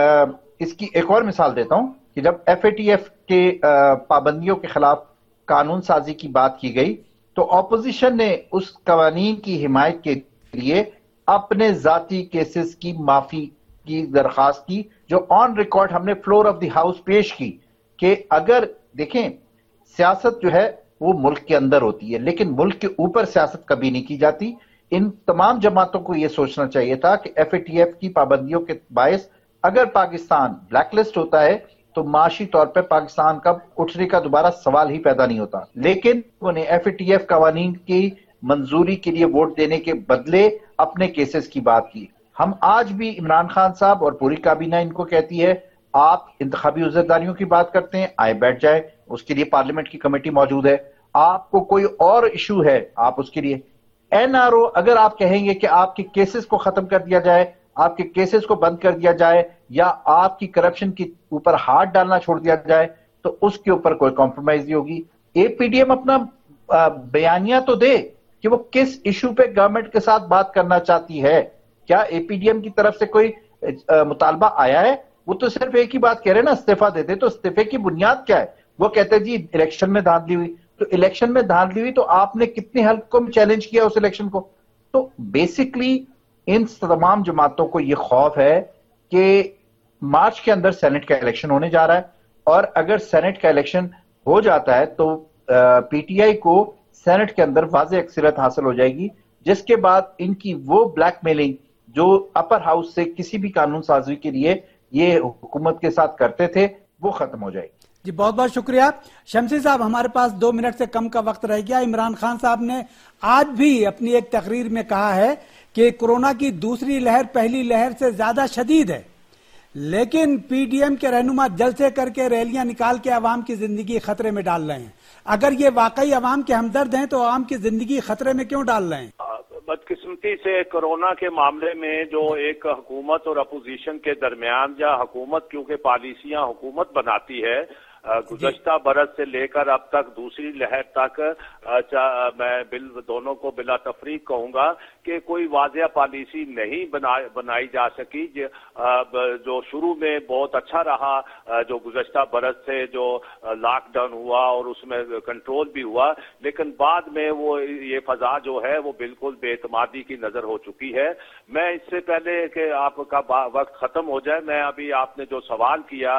S13: اس کی ایک اور مثال دیتا ہوں کہ جب ایف اے ٹی ایف کے پابندیوں کے خلاف قانون سازی کی بات کی گئی تو اپوزیشن نے اس قوانین کی حمایت کے لیے اپنے ذاتی کیسز کی معافی کی درخواست کی، جو آن ریکارڈ ہم نے فلور آف دی ہاؤس پیش کی کہ اگر دیکھیں سیاست جو ہے وہ ملک کے اندر ہوتی ہے لیکن ملک کے اوپر سیاست کبھی نہیں کی جاتی. ان تمام جماعتوں کو یہ سوچنا چاہیے تھا کہ ایف اے ٹی ایف کی پابندیوں کے باعث اگر پاکستان بلیک لسٹ ہوتا ہے تو معاشی طور پہ پاکستان کا اٹھنے کا دوبارہ سوال ہی پیدا نہیں ہوتا. لیکن انہوں نے ایف اے ٹی ایف قوانین کی منظوری کے لیے ووٹ دینے کے بدلے اپنے کیسز کی بات کی. ہم آج بھی عمران خان صاحب اور پوری کابینہ ان کو کہتی ہے آپ انتخابی عزرداریوں کی بات کرتے ہیں، آئے بیٹھ جائے، اس کے لیے پارلیمنٹ کی کمیٹی موجود ہے. آپ کو کوئی اور ایشو ہے آپ اس کے لیے این آر او، اگر آپ کہیں گے کہ آپ کے کیسز کو ختم کر دیا جائے، آپ کے کیسز کو بند کر دیا جائے یا آپ کی کرپشن کے اوپر ہاتھ ڈالنا چھوڑ دیا جائے تو اس کے اوپر کوئی کمپرومائز نہیں ہوگی. اے پی ڈی ایم اپنا بیانیہ تو دے کہ وہ کس ایشو پہ گورنمنٹ کے ساتھ بات کرنا چاہتی ہے. کیا اے پی ڈی ایم کی طرف سے کوئی مطالبہ آیا ہے وہ تو صرف ایک ہی بات کہہ رہے ہیں نا استعفا دیتے. تو استعفے کی بنیاد کیا ہے؟ وہ کہتے ہیں جی الیکشن میں دھاندلی ہوئی. تو الیکشن میں دھاندلی ہوئی تو آپ نے کتنی حلق کو چیلنج کیا اس الیکشن کو؟ تو بیسکلی ان تمام جماعتوں کو یہ خوف ہے کہ مارچ کے اندر سینٹ کا الیکشن ہونے جا رہا ہے، اور اگر سینٹ کا الیکشن ہو جاتا ہے تو پی ٹی آئی کو سینٹ کے اندر واضح اکثریت حاصل ہو جائے گی، جس کے بعد ان کی وہ بلیک میلنگ جو اپر ہاؤس سے کسی بھی قانون سازی کے لیے یہ حکومت کے ساتھ کرتے تھے وہ ختم ہو جائے گی.
S11: جی بہت بہت شکریہ شمسی صاحب. ہمارے پاس دو منٹ سے کم کا وقت رہ گیا. عمران خان صاحب نے آج بھی اپنی ایک تقریر میں کہا ہے کہ کورونا کی دوسری لہر پہلی لہر سے زیادہ شدید ہے، لیکن پی ڈی ایم کے رہنما جلسے کر کے ریلیاں نکال کے عوام کی زندگی خطرے میں ڈال رہے ہیں. اگر یہ واقعی عوام کے ہمدرد ہیں تو عوام کی زندگی خطرے میں کیوں ڈال رہے ہیں؟
S6: بدقسمتی سے کورونا کے معاملے میں جو ایک حکومت اور اپوزیشن کے درمیان، یا حکومت کیونکہ پالیسیاں حکومت بناتی ہے، گزشتہ برس سے لے کر اب تک دوسری لہر تک میں بل دونوں کو بلا تفریق کہوں گا کہ کوئی واضح پالیسی نہیں بنائی جا سکی. جو شروع میں بہت اچھا رہا، جو گزشتہ برس سے جو لاک ڈاؤن ہوا اور اس میں کنٹرول بھی ہوا، لیکن بعد میں وہ یہ فضا جو ہے وہ بالکل بے اعتمادی کی نظر ہو چکی ہے. میں اس سے پہلے کہ آپ کا وقت ختم ہو جائے، میں ابھی آپ نے جو سوال کیا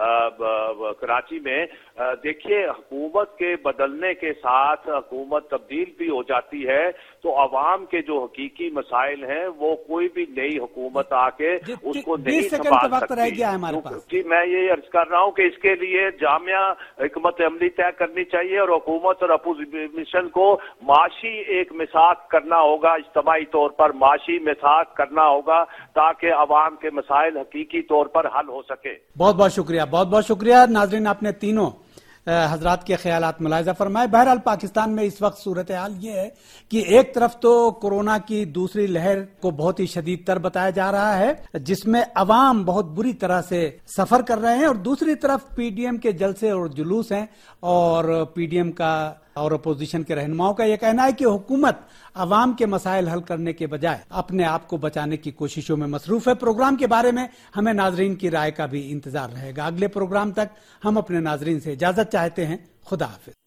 S6: کراچی میں، دیکھیے حکومت کے بدلنے کے ساتھ حکومت تبدیل بھی ہو جاتی ہے تو عوام کے جو حقیقی مسائل ہیں وہ کوئی بھی نئی حکومت آ کے اس کو نہیں سنبھال سکتی. جی میں یہ عرض کر رہا ہوں کہ اس کے لیے جامع حکمت عملی طے کرنی چاہیے اور حکومت اور اپوزیشن کو معاشی ایک مساق کرنا ہوگا، اجتماعی طور پر معاشی مساق کرنا ہوگا تاکہ عوام کے مسائل حقیقی طور پر حل ہو سکے.
S11: بہت بہت شکریہ بہت بہت شکریہ ناظرین، آپ نے تینوں حضرات کے خیالات ملاحظہ فرمائے. بہرحال پاکستان میں اس وقت صورتحال یہ ہے کہ ایک طرف تو کورونا کی دوسری لہر کو بہت ہی شدید تر بتایا جا رہا ہے جس میں عوام بہت بری طرح سے سفر کر رہے ہیں، اور دوسری طرف پی ڈی ایم کے جلسے اور جلوس ہیں، اور پی ڈی ایم کا اور اپوزیشن کے رہنماؤں کا یہ کہنا ہے کہ حکومت عوام کے مسائل حل کرنے کے بجائے اپنے آپ کو بچانے کی کوششوں میں مصروف ہے. پروگرام کے بارے میں ہمیں ناظرین کی رائے کا بھی انتظار رہے گا. اگلے پروگرام تک ہم اپنے ناظرین سے اجازت چاہتے ہیں. خدا حافظ.